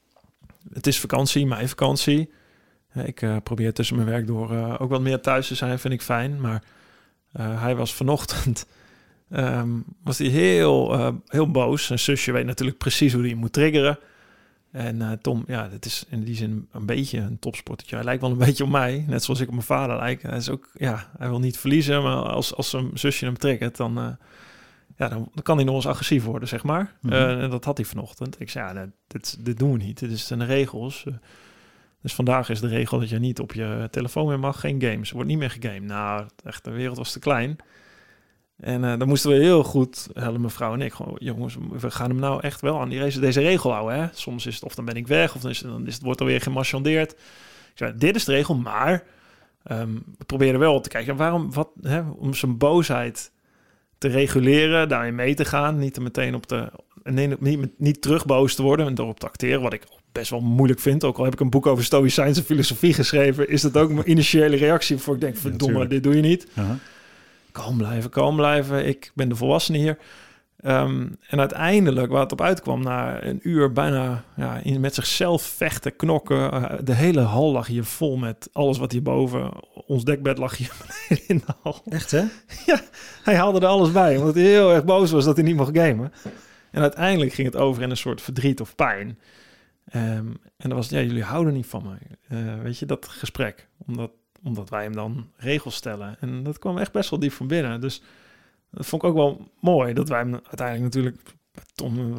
Het is vakantie, mijn vakantie. Ik uh, probeer tussen mijn werk door uh, ook wat meer thuis te zijn, vind ik fijn. Maar uh, hij was vanochtend um, was hij heel, uh, heel boos. Zijn zusje weet natuurlijk precies hoe hij moet triggeren. En uh, Tom, ja, dat is in die zin een beetje een topsportertje. Hij lijkt wel een beetje op mij, net zoals ik op mijn vader lijk. Hij is ook, ja, hij wil niet verliezen, maar als, als zijn zusje hem triggert, dan, uh, ja, dan, dan kan hij nog eens agressief worden, zeg maar. Mm-hmm. Uh, en dat had hij vanochtend. Ik zei, ja, dit, dit doen we niet. Dit zijn de regels. Uh, dus vandaag is de regel dat je niet op je telefoon meer mag, geen games. Er wordt niet meer gegamed. Nou, echt, de wereld was te klein. En uh, dan moesten we heel goed, Helle, mevrouw en ik, gewoon, jongens, we gaan hem nou echt wel aan die, deze regel houden. Hè? Soms is het, of dan ben ik weg, of dan, is het, dan is het, wordt alweer gemarchandeerd. Ik zei, dit is de regel, maar um, we proberen wel te kijken, waarom, wat, hè, om zijn boosheid te reguleren, daarin mee te gaan, niet te meteen op de, nee, niet, niet terug boos te worden en erop te acteren, wat ik best wel moeilijk vind. Ook al heb ik een boek over stoïcijnse filosofie geschreven, is dat ook mijn initiële reactie voor ik denk, verdomme, ja, dit doe je niet. Uh-huh. Kalm blijven, kalm blijven. Ik ben de volwassene hier. Um, en uiteindelijk, waar het op uitkwam, na een uur bijna ja, in, met zichzelf vechten, knokken. Uh, de hele hal lag hier vol met alles wat hierboven. Ons dekbed lag hier in de hal. Echt, hè? Ja, hij haalde er alles bij, omdat hij heel erg boos was dat hij niet mocht gamen. En uiteindelijk ging het over in een soort verdriet of pijn. Um, en dan was het, ja, jullie houden niet van mij. Uh, weet je, dat gesprek. Omdat Omdat wij hem dan regels stellen. En dat kwam echt best wel diep van binnen. Dus dat vond ik ook wel mooi. Dat wij hem uiteindelijk natuurlijk... Tom,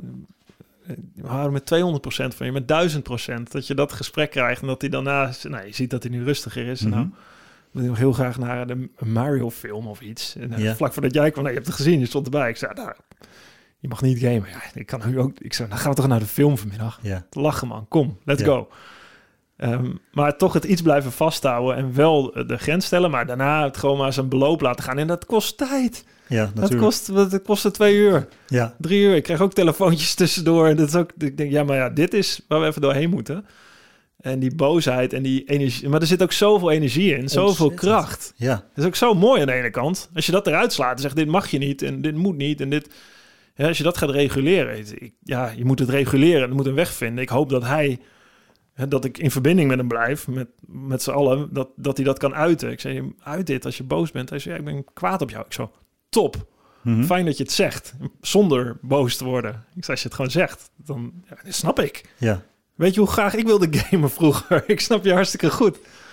we houden met tweehonderd procent van je. Met duizend procent. Dat je dat gesprek krijgt. En dat hij daarna... Nou, je ziet dat hij nu rustiger is. Mm-hmm. En nou wil hij nog heel graag naar de Mario film of iets. En uh, ja. Vlak voordat jij kwam... Nou, je hebt het gezien. Je stond erbij. Ik zei... Nou, je mag niet gamen. Ja, ik kan nu ook... Ik zei... Dan gaan we toch naar de film vanmiddag. Ja. Te lachen, man. Kom, let's ja. go. Um, maar toch het iets blijven vasthouden en wel de grens stellen, maar daarna het gewoon maar zijn beloop laten gaan. En dat kost tijd. Ja, natuurlijk. Dat kost, dat kostte twee uur. Ja. Drie uur. Ik krijg ook telefoontjes tussendoor. En dat is ook, ik denk, ja, maar ja, dit is waar we even doorheen moeten. En die boosheid en die energie. Maar er zit ook zoveel energie in, zoveel kracht. Ja. Dat is ook zo mooi aan de ene kant. Als je dat eruit slaat en zegt, dit mag je niet en dit moet niet en dit... Ja, als je dat gaat reguleren, ik, ja, je moet het reguleren. Je moet een weg vinden. Ik hoop dat hij... dat ik in verbinding met hem blijf, met, met z'n allen, dat, dat hij dat kan uiten. Ik zei, uit dit als je boos bent. Hij zei, ja, ik ben kwaad op jou. Ik zo, top. Mm-hmm. Fijn dat je het zegt, zonder boos te worden. Ik zei, als je het gewoon zegt, dan ja, dat snap ik. Ja. Weet je hoe graag ik wilde gamen vroeger? Ik snap je hartstikke goed.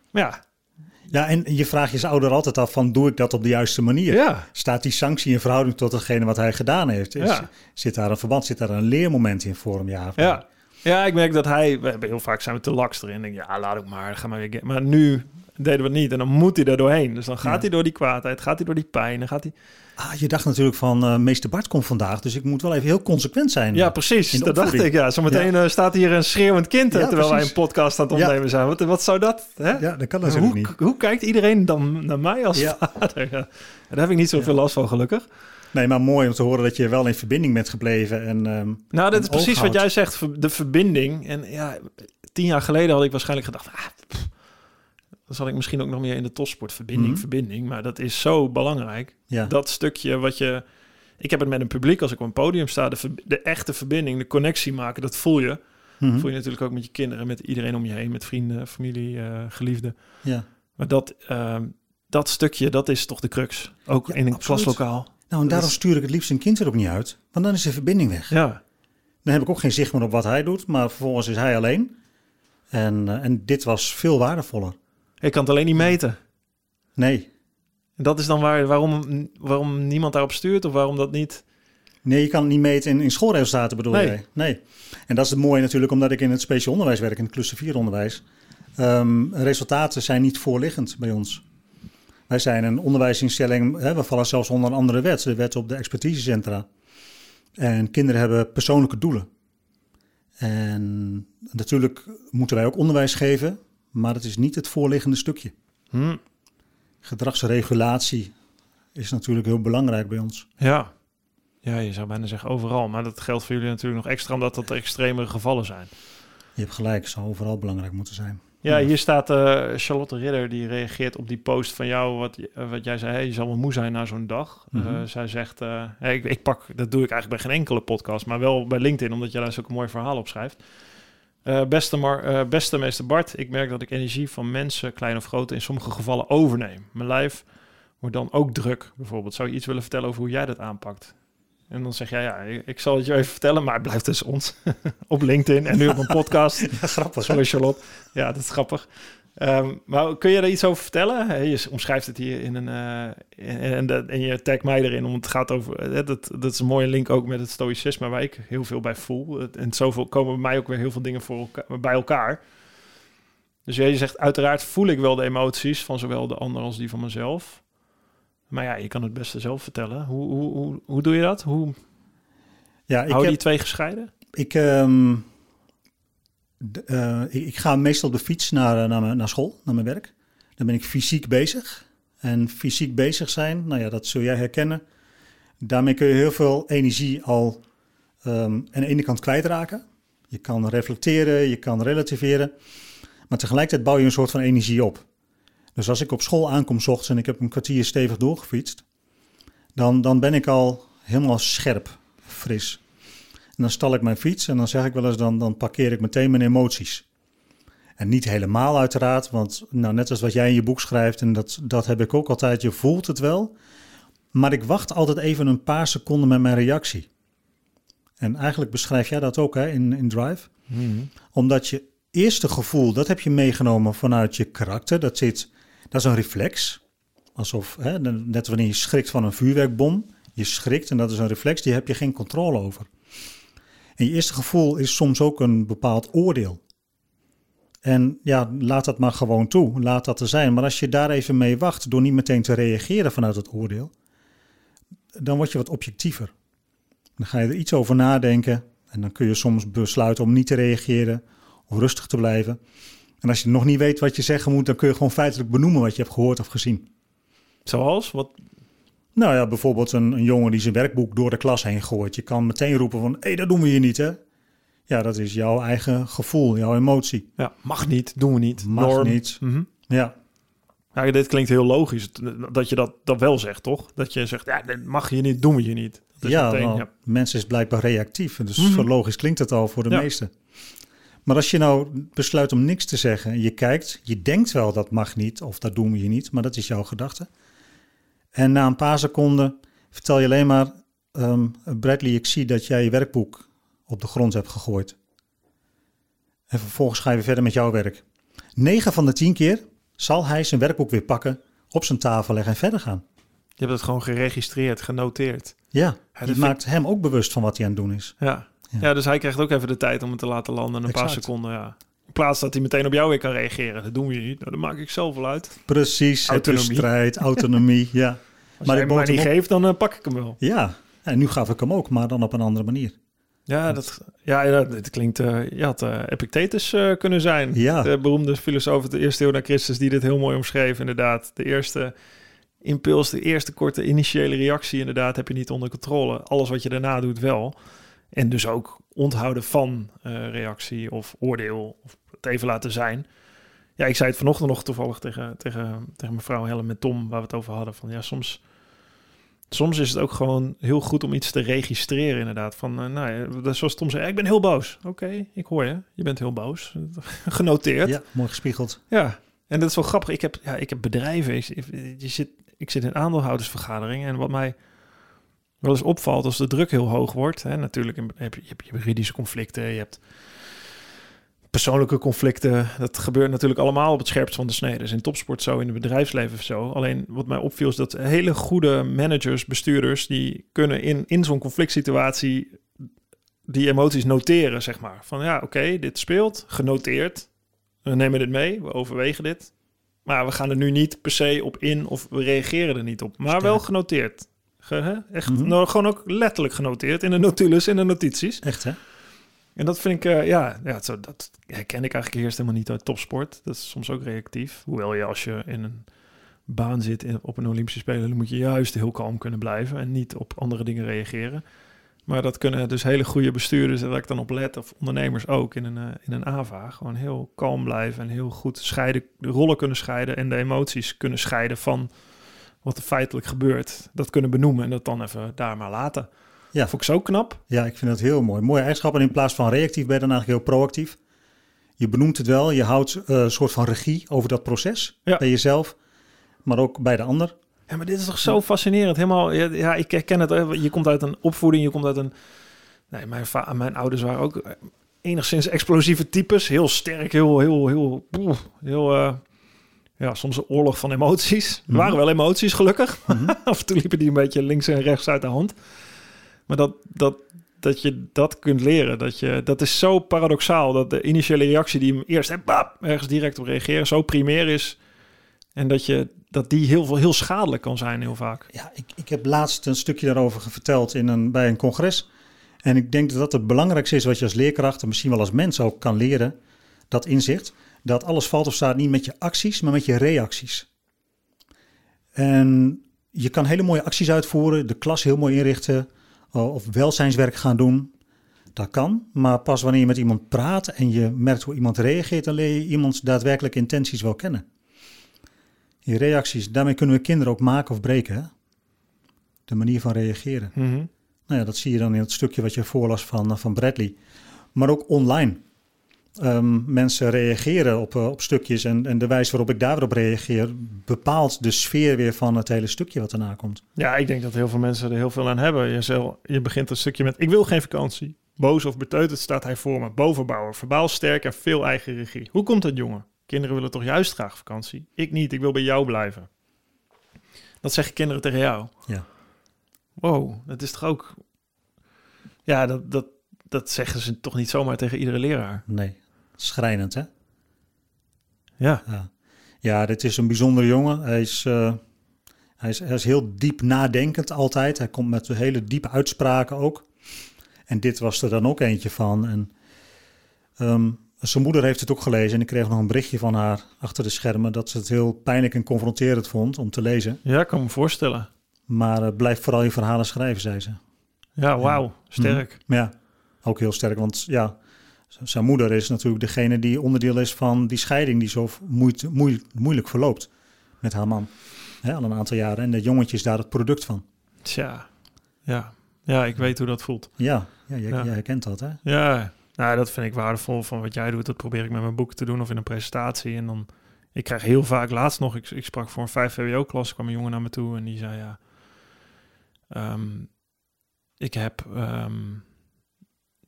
Ja. Ja, en je vraagt je ouder altijd af van, doe ik dat op de juiste manier? Ja. Staat die sanctie in verhouding tot hetgene wat hij gedaan heeft? Is, Ja. Zit daar een verband, zit daar een leermoment in voor hem? Ja, of Ja. niet? Ja, ik merk dat hij... we hebben heel vaak zijn we te laks erin. Denk, ja, laat ik maar. Ga maar, weer. Maar nu deden we het niet. En dan moet hij er doorheen. Dus dan gaat Ja. hij door die kwaadheid. Gaat hij door die pijn. Dan gaat hij... Ah, je dacht natuurlijk van, uh, meester Bart komt vandaag, dus ik moet wel even heel consequent zijn. Ja, precies. in de Dat dacht opvoeding. ik. Ja, zometeen ja. uh, staat hier een schreeuwend kind... Ja, terwijl wij precies. een podcast aan het opnemen Ja. zijn. Wat, wat zou dat... Hè? Ja, dat kan natuurlijk hoe, niet. hoe kijkt iedereen dan naar mij als Ja. vader? Ja. Daar heb ik niet zoveel Ja. last van, gelukkig. Nee, maar mooi om te horen dat je wel in verbinding bent gebleven. En, um, Nou, dat is een precies oog wat jij houdt. zegt. ver- De verbinding. En ja, tien jaar geleden had ik waarschijnlijk gedacht... Ah, pff, dan zat ik misschien ook nog meer in de topsport. Verbinding, Mhm. verbinding. Maar dat is zo belangrijk. Ja. Dat stukje wat je... Ik heb het met een publiek als ik op een podium sta. De, ver- de echte verbinding, de connectie maken, dat voel je. Mhm. Voel je natuurlijk ook met je kinderen, met iedereen om je heen. Met vrienden, familie, eh, geliefden. Ja. Maar dat, ehm, dat stukje, dat is toch de crux. Ook Ja, in een absoluut. klaslokaal. Nou, en daarom is- stuur ik het liefst een kind erop niet uit. Want dan is de verbinding weg. Ja, Dan heb ik ook geen zicht meer op wat hij doet. Maar vervolgens is hij alleen. En, uh, en dit was veel waardevoller. ik kan het alleen niet meten. Nee. En dat is dan waar, waarom, waarom niemand daarop stuurt of waarom dat niet... Nee, je kan het niet meten in, in schoolresultaten, bedoel Nee. jij? Nee. En dat is het mooie natuurlijk, omdat ik in het speciaal onderwijs werk, in het cluster vier onderwijs. Um, resultaten zijn niet voorliggend bij ons. Wij zijn een onderwijsinstelling, hè, we vallen zelfs onder een andere wet, de wet op de expertisecentra. En kinderen hebben persoonlijke doelen. En natuurlijk moeten wij ook onderwijs geven, maar het is niet het voorliggende stukje. Hm, Gedragsregulatie is natuurlijk heel belangrijk bij ons. ja. ja, je zou bijna zeggen overal. Maar dat geldt voor jullie natuurlijk nog extra omdat dat extremere gevallen zijn. Je hebt gelijk, het zou overal belangrijk moeten zijn. Ja, hier staat uh, Charlotte Ridder, die reageert op die post van jou, wat, uh, wat jij zei, hey, je zal wel moe zijn na zo'n dag. Mm-hmm. Uh, zij zegt, uh, hey, ik, ik pak, dat doe ik eigenlijk bij geen enkele podcast, maar wel bij LinkedIn, omdat jij daar zulke mooie verhalen op schrijft. Uh, beste, Mar, uh, beste meester Bart, ik merk dat ik energie van mensen, klein of groot, in sommige gevallen overneem. Mijn lijf wordt dan ook druk, bijvoorbeeld. Zou je iets willen vertellen over hoe jij dat aanpakt? En dan zeg jij, ja, ik, ik zal het je even vertellen, maar het blijft tussen ons. Op LinkedIn en nu op een podcast. Ja, grappig. Sorry, Charlotte. Ja, dat is grappig. Um, maar kun je daar iets over vertellen? Hey, je omschrijft het hier in een... Uh, en, en, en je tagt mij erin, om het gaat over... Uh, dat, dat is een mooie link ook met het stoïcisme, waar ik heel veel bij voel. En zoveel komen bij mij ook weer heel veel dingen voor elkaar, bij elkaar. Dus je zegt, uiteraard voel ik wel de emoties van zowel de ander als die van mezelf. Maar ja, je kan het beste zelf vertellen. Hoe, hoe, hoe, hoe doe je dat? Hoe Ja, ik hou je heb, die twee gescheiden? Ik, um, d, uh, ik, ik ga meestal op de fiets naar, naar, mijn, naar school, naar mijn werk. Dan ben ik fysiek bezig. En fysiek bezig zijn, nou ja, dat zul jij herkennen. Daarmee kun je heel veel energie al um, aan de ene kant kwijtraken. Je kan reflecteren, je kan relativeren. Maar tegelijkertijd bouw je een soort van energie op. Dus als ik op school aankom 's ochtends en ik heb een kwartier stevig doorgefietst, dan, dan ben ik al helemaal scherp, fris. En dan stal ik mijn fiets en dan zeg ik wel eens, dan, dan parkeer ik meteen mijn emoties. En niet helemaal uiteraard, want nou, net als wat jij in je boek schrijft, en dat, dat heb ik ook altijd, je voelt het wel. Maar ik wacht altijd even een paar seconden met mijn reactie. En eigenlijk beschrijf jij dat ook hè, in, in Drive. Mm-hmm. Omdat je eerste gevoel, dat heb je meegenomen vanuit je karakter. Dat, zit, dat is een reflex. Alsof, hè, net wanneer je schrikt van een vuurwerkbom. Je schrikt en dat is een reflex, die heb je geen controle over. En je eerste gevoel is soms ook een bepaald oordeel. En ja, laat dat maar gewoon toe. Laat dat er zijn. Maar als je daar even mee wacht door niet meteen te reageren vanuit het oordeel, dan word je wat objectiever. Dan ga je er iets over nadenken en dan kun je soms besluiten om niet te reageren of rustig te blijven. En als je nog niet weet wat je zeggen moet, dan kun je gewoon feitelijk benoemen wat je hebt gehoord of gezien. Zoals? Wat? Nou ja, bijvoorbeeld een, een jongen die zijn werkboek door de klas heen gooit. Je kan meteen roepen van, hé, hey, dat doen we hier niet, hè? Ja, dat is jouw eigen gevoel, jouw emotie. Ja, mag niet, doen we niet. Mag Norm. niet. Mm-hmm. Ja. Ja, dit klinkt heel logisch, dat je dat, dat wel zegt, toch? Dat je zegt, ja, dat mag je niet, doen we je niet. Dat is Ja, meteen, nou, ja, mensen is blijkbaar reactief. Dus Mm-hmm. zo logisch klinkt het al voor de Ja. meesten. Maar als je nou besluit om niks te zeggen, je kijkt, je denkt wel dat mag niet of dat doen we je niet, maar dat is jouw gedachte. En na een paar seconden vertel je alleen maar, um, Bradley, ik zie dat jij je werkboek op de grond hebt gegooid. En vervolgens ga je weer verder met jouw werk. negen van de tien keer zal hij zijn werkboek weer pakken, op zijn tafel leggen en verder gaan. Je hebt het gewoon geregistreerd, genoteerd. Ja, Ja, het maakt hem ook bewust van wat hij aan het doen is. Ja. Ja. ja, dus hij krijgt ook even de tijd om het te laten landen. Een Exact. paar seconden, ja. In plaats dat hij meteen op jou weer kan reageren. Dat doen we hier niet. Nou, dat maak ik zelf wel uit. Precies, Autonomie. het is strijd, autonomie, ja. Als maar jij ik hem bood maar niet hem op. geeft, dan uh, pak ik hem wel. Ja, en nu gaf ik hem ook, maar dan op een andere manier. Ja, dat, ja, ja dit klinkt... Uh, je had uh, Epictetus uh, kunnen zijn. Ja. De beroemde filosoof uit de eerste eeuw na Christus... die dit heel mooi omschreef, inderdaad. De eerste impuls, de eerste korte initiële reactie... inderdaad, heb je niet onder controle. Alles wat je daarna doet wel. En dus ook onthouden van uh, reactie of oordeel... of het even laten zijn. Ja, ik zei het vanochtend nog toevallig tegen, tegen, tegen mevrouw Helen met Tom... waar we het over hadden. Van ja, soms... Soms is het ook gewoon heel goed om iets te registreren, inderdaad. Van, uh, nou ja, zoals Tom zei, ik ben heel boos. Oké, okay, ik hoor je. Je bent heel boos. Genoteerd. Ja, mooi gespiegeld. Ja, en dat is wel grappig. Ik heb, ja, ik heb bedrijven. Ik, je zit, ik zit in aandeelhoudersvergaderingen. En wat mij wel eens opvalt als de druk heel hoog wordt. Hè, natuurlijk heb je, je hebt juridische conflicten. Je hebt persoonlijke conflicten. Dat gebeurt natuurlijk allemaal op het scherpst van de snede. Dus in topsport zo, in het bedrijfsleven zo. Alleen wat mij opviel is dat hele goede managers, bestuurders... die kunnen in, in zo'n conflict situatie die emoties noteren, zeg maar. Van ja, oké, okay, dit speelt, genoteerd. We nemen dit mee, we overwegen dit. Maar we gaan er nu niet per se op in of we reageren er niet op. Maar Sterk. Wel genoteerd. Ge, hè? Echt, mm-hmm. nou, gewoon ook letterlijk genoteerd in de notules, in de notities. Echt, hè? En dat vind ik, uh, ja, ja zo, dat herken ik eigenlijk eerst helemaal niet uit topsport. Dat is soms ook reactief. Hoewel je als je in een baan zit in, op een Olympische Spelen... dan moet je juist heel kalm kunnen blijven en niet op andere dingen reageren. Maar dat kunnen dus hele goede bestuurders, waar ik dan op let, of ondernemers ook in een, uh, in een A V A... gewoon heel kalm blijven en heel goed scheiden, de rollen kunnen scheiden... en de emoties kunnen scheiden van wat er feitelijk gebeurt. Dat kunnen benoemen en dat dan even daar maar laten. Ja, vond ik zo knap. Ja, ik vind dat heel mooi. Mooie eigenschappen. En in plaats van reactief ben je dan eigenlijk heel proactief. Je benoemt het wel. Je houdt uh, een soort van regie over dat proces. Ja. Bij jezelf, maar ook bij de ander. Ja, maar dit is toch zo ja. fascinerend. Helemaal, ja, ja, ik herken het. Je komt uit een opvoeding, je komt uit een... Nee, mijn, va- mijn ouders waren ook enigszins explosieve types. Heel sterk, heel, heel, heel... heel, heel uh, ja, soms een oorlog van emoties. Er mm-hmm. waren wel emoties, gelukkig. Mm-hmm. Af en toe liepen die een beetje links en rechts uit de hand. Maar dat, dat, dat je dat kunt leren, dat, je, dat is zo paradoxaal. Dat de initiële reactie die hem eerst hebt, bap, ergens direct op reageren, zo primair is. En dat, je, dat die heel, veel, heel schadelijk kan zijn heel vaak. Ja, ik, ik heb laatst een stukje daarover verteld in een, bij een congres. En ik denk dat dat het belangrijkste is wat je als leerkracht en misschien wel als mens ook kan leren. Dat inzicht, dat alles valt of staat niet met je acties, maar met je reacties. En je kan hele mooie acties uitvoeren, de klas heel mooi inrichten... of welzijnswerk gaan doen, dat kan. Maar pas wanneer je met iemand praat en je merkt hoe iemand reageert... dan leer je iemands daadwerkelijke intenties wel kennen. Die reacties, daarmee kunnen we kinderen ook maken of breken. Hè? De manier van reageren. Mm-hmm. Nou ja, dat zie je dan in het stukje wat je voorlas van, van Bradley. Maar ook online. Um, mensen reageren op, uh, op stukjes en, en de wijze waarop ik daarop reageer... bepaalt de sfeer weer van het hele stukje wat erna komt. Ja, ik denk dat heel veel mensen er heel veel aan hebben. Je, zelf, je begint een stukje met, ik wil geen vakantie. Boos of beteuterd staat hij voor me. Bovenbouwer, verbaal sterk en veel eigen regie. Hoe komt dat, jongen? Kinderen willen toch juist graag vakantie? Ik niet, ik wil bij jou blijven. Dat zeggen kinderen tegen jou. Ja. Wow, dat is toch ook... Ja, dat, dat, dat zeggen ze toch niet zomaar tegen iedere leraar? Nee, schrijnend, hè? Ja. Ja, ja, dit is een bijzondere jongen. Hij is, uh, hij is, hij is heel diep nadenkend altijd. Hij komt met hele diepe uitspraken ook. En dit was er dan ook eentje van. En um, zijn moeder heeft het ook gelezen. En ik kreeg nog een berichtje van haar achter de schermen... dat ze het heel pijnlijk en confronterend vond om te lezen. Ja, ik kan me voorstellen. Maar uh, blijf vooral je verhalen schrijven, zei ze. Ja, wauw. Ja. Sterk. Mm, ja, ook heel sterk. Want ja, zijn moeder is natuurlijk degene die onderdeel is van die scheiding... die zo moeit, moe, moeilijk verloopt met haar man. Hè, al een aantal jaren. En dat jongetje is daar het product van. Tja, ja. Ja, ik weet hoe dat voelt. Ja, ja, jij, ja. jij herkent dat, hè? Ja, nou, dat vind ik waardevol van wat jij doet. Dat probeer ik met mijn boek te doen of in een presentatie. En dan, ik krijg heel vaak, laatst nog, ik, ik sprak voor een vijf V W O-klas, kwam een jongen naar me toe en die zei, ja, um, ik heb, um,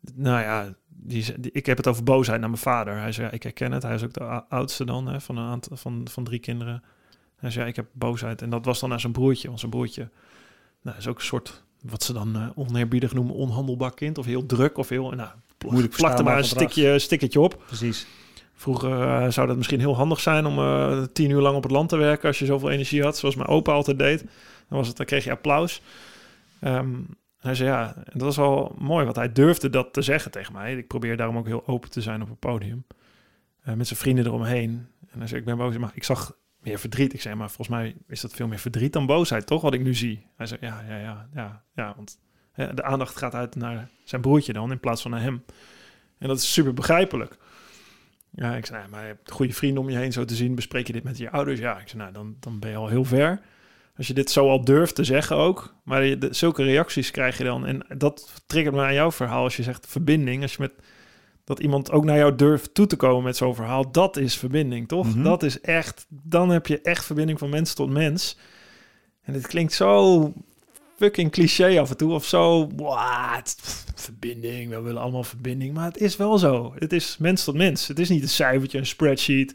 nou ja, die, die, ik heb het over boosheid naar mijn vader. Hij zei, ja, ik herken het. Hij is ook de a- oudste dan hè, van, een aantal, van, van drie kinderen. Hij zei, ja, ik heb boosheid. En dat was dan naar zijn broertje. Want zijn broertje nou, is ook een soort, wat ze dan uh, oneerbiedig noemen, onhandelbaar kind. Of heel druk of heel, nou, Moeilijk plakte maar een stikje, stickertje op. Precies. Vroeger uh, zou dat misschien heel handig zijn om uh, tien uur lang op het land te werken als je zoveel energie had, zoals mijn opa altijd deed. Dan, was het, dan kreeg je applaus. Um, hij zei ja, en dat was wel mooi, want hij durfde dat te zeggen tegen mij. Ik probeer daarom ook heel open te zijn op het podium. Uh, met zijn vrienden eromheen. En hij zei, ik ben boos, maar ik zag meer verdriet. Ik zei, maar volgens mij is dat veel meer verdriet dan boosheid, toch? Wat ik nu zie. Hij zei, ja, ja, ja, ja, ja want hè, de aandacht gaat uit naar zijn broertje dan, in plaats van naar hem. En dat is super begrijpelijk. Ja, ik zei, nou, maar je hebt goede vrienden om je heen zo te zien. Bespreek je dit met je ouders? Ja, ik zei, nou, dan, dan ben je al heel ver. Als je dit zo al durft te zeggen ook. Maar je, de, zulke reacties krijg je dan. En dat triggert me aan jouw verhaal. Als je zegt verbinding. Als je met dat iemand ook naar jou durft toe te komen met zo'n verhaal. Dat is verbinding, toch? Mm-hmm. Dat is echt, dan heb je echt verbinding van mens tot mens. En het klinkt zo fucking cliché af en toe. Of zo, what? Verbinding, we willen allemaal verbinding. Maar het is wel zo. Het is mens tot mens. Het is niet een cijfertje, een spreadsheet,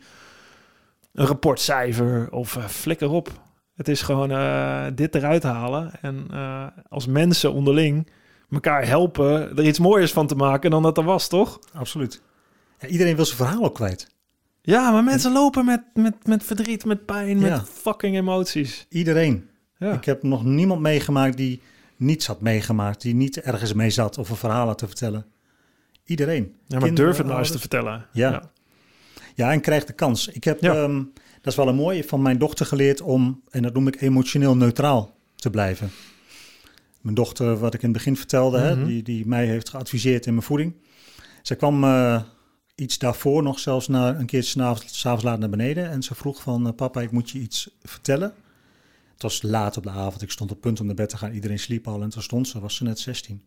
een rapportcijfer of uh, flikker op. Het is gewoon uh, dit eruit halen. En uh, als mensen onderling elkaar helpen er iets mooiers van te maken dan dat er was, toch? Absoluut. Ja, iedereen wil zijn verhaal ook kwijt. Ja, maar mensen lopen met, met, met verdriet, met pijn, Ja. met fucking emoties. Iedereen. Ja. Ik heb nog niemand meegemaakt die niets had meegemaakt, die niet ergens mee zat of een verhaal had te vertellen. Iedereen. Ja, maar Kinderen, durf het nou eens ouders. te vertellen. Ja. Ja. Ja, en krijg de kans. Ik heb, Ja. um, dat is wel een mooie, van mijn dochter geleerd om, en dat noem ik emotioneel neutraal te blijven. Mijn dochter, wat ik in het begin vertelde, Mm-hmm. hè, die, die mij heeft geadviseerd in mijn voeding. Zij kwam uh, iets daarvoor nog zelfs na, een keer 's avonds, 's avonds laat naar beneden. En ze vroeg van, uh, papa, ik moet je iets vertellen. Het was laat op de avond, ik stond op punt om naar bed te gaan. Iedereen sliep al en toen stond ze, was ze net zestien.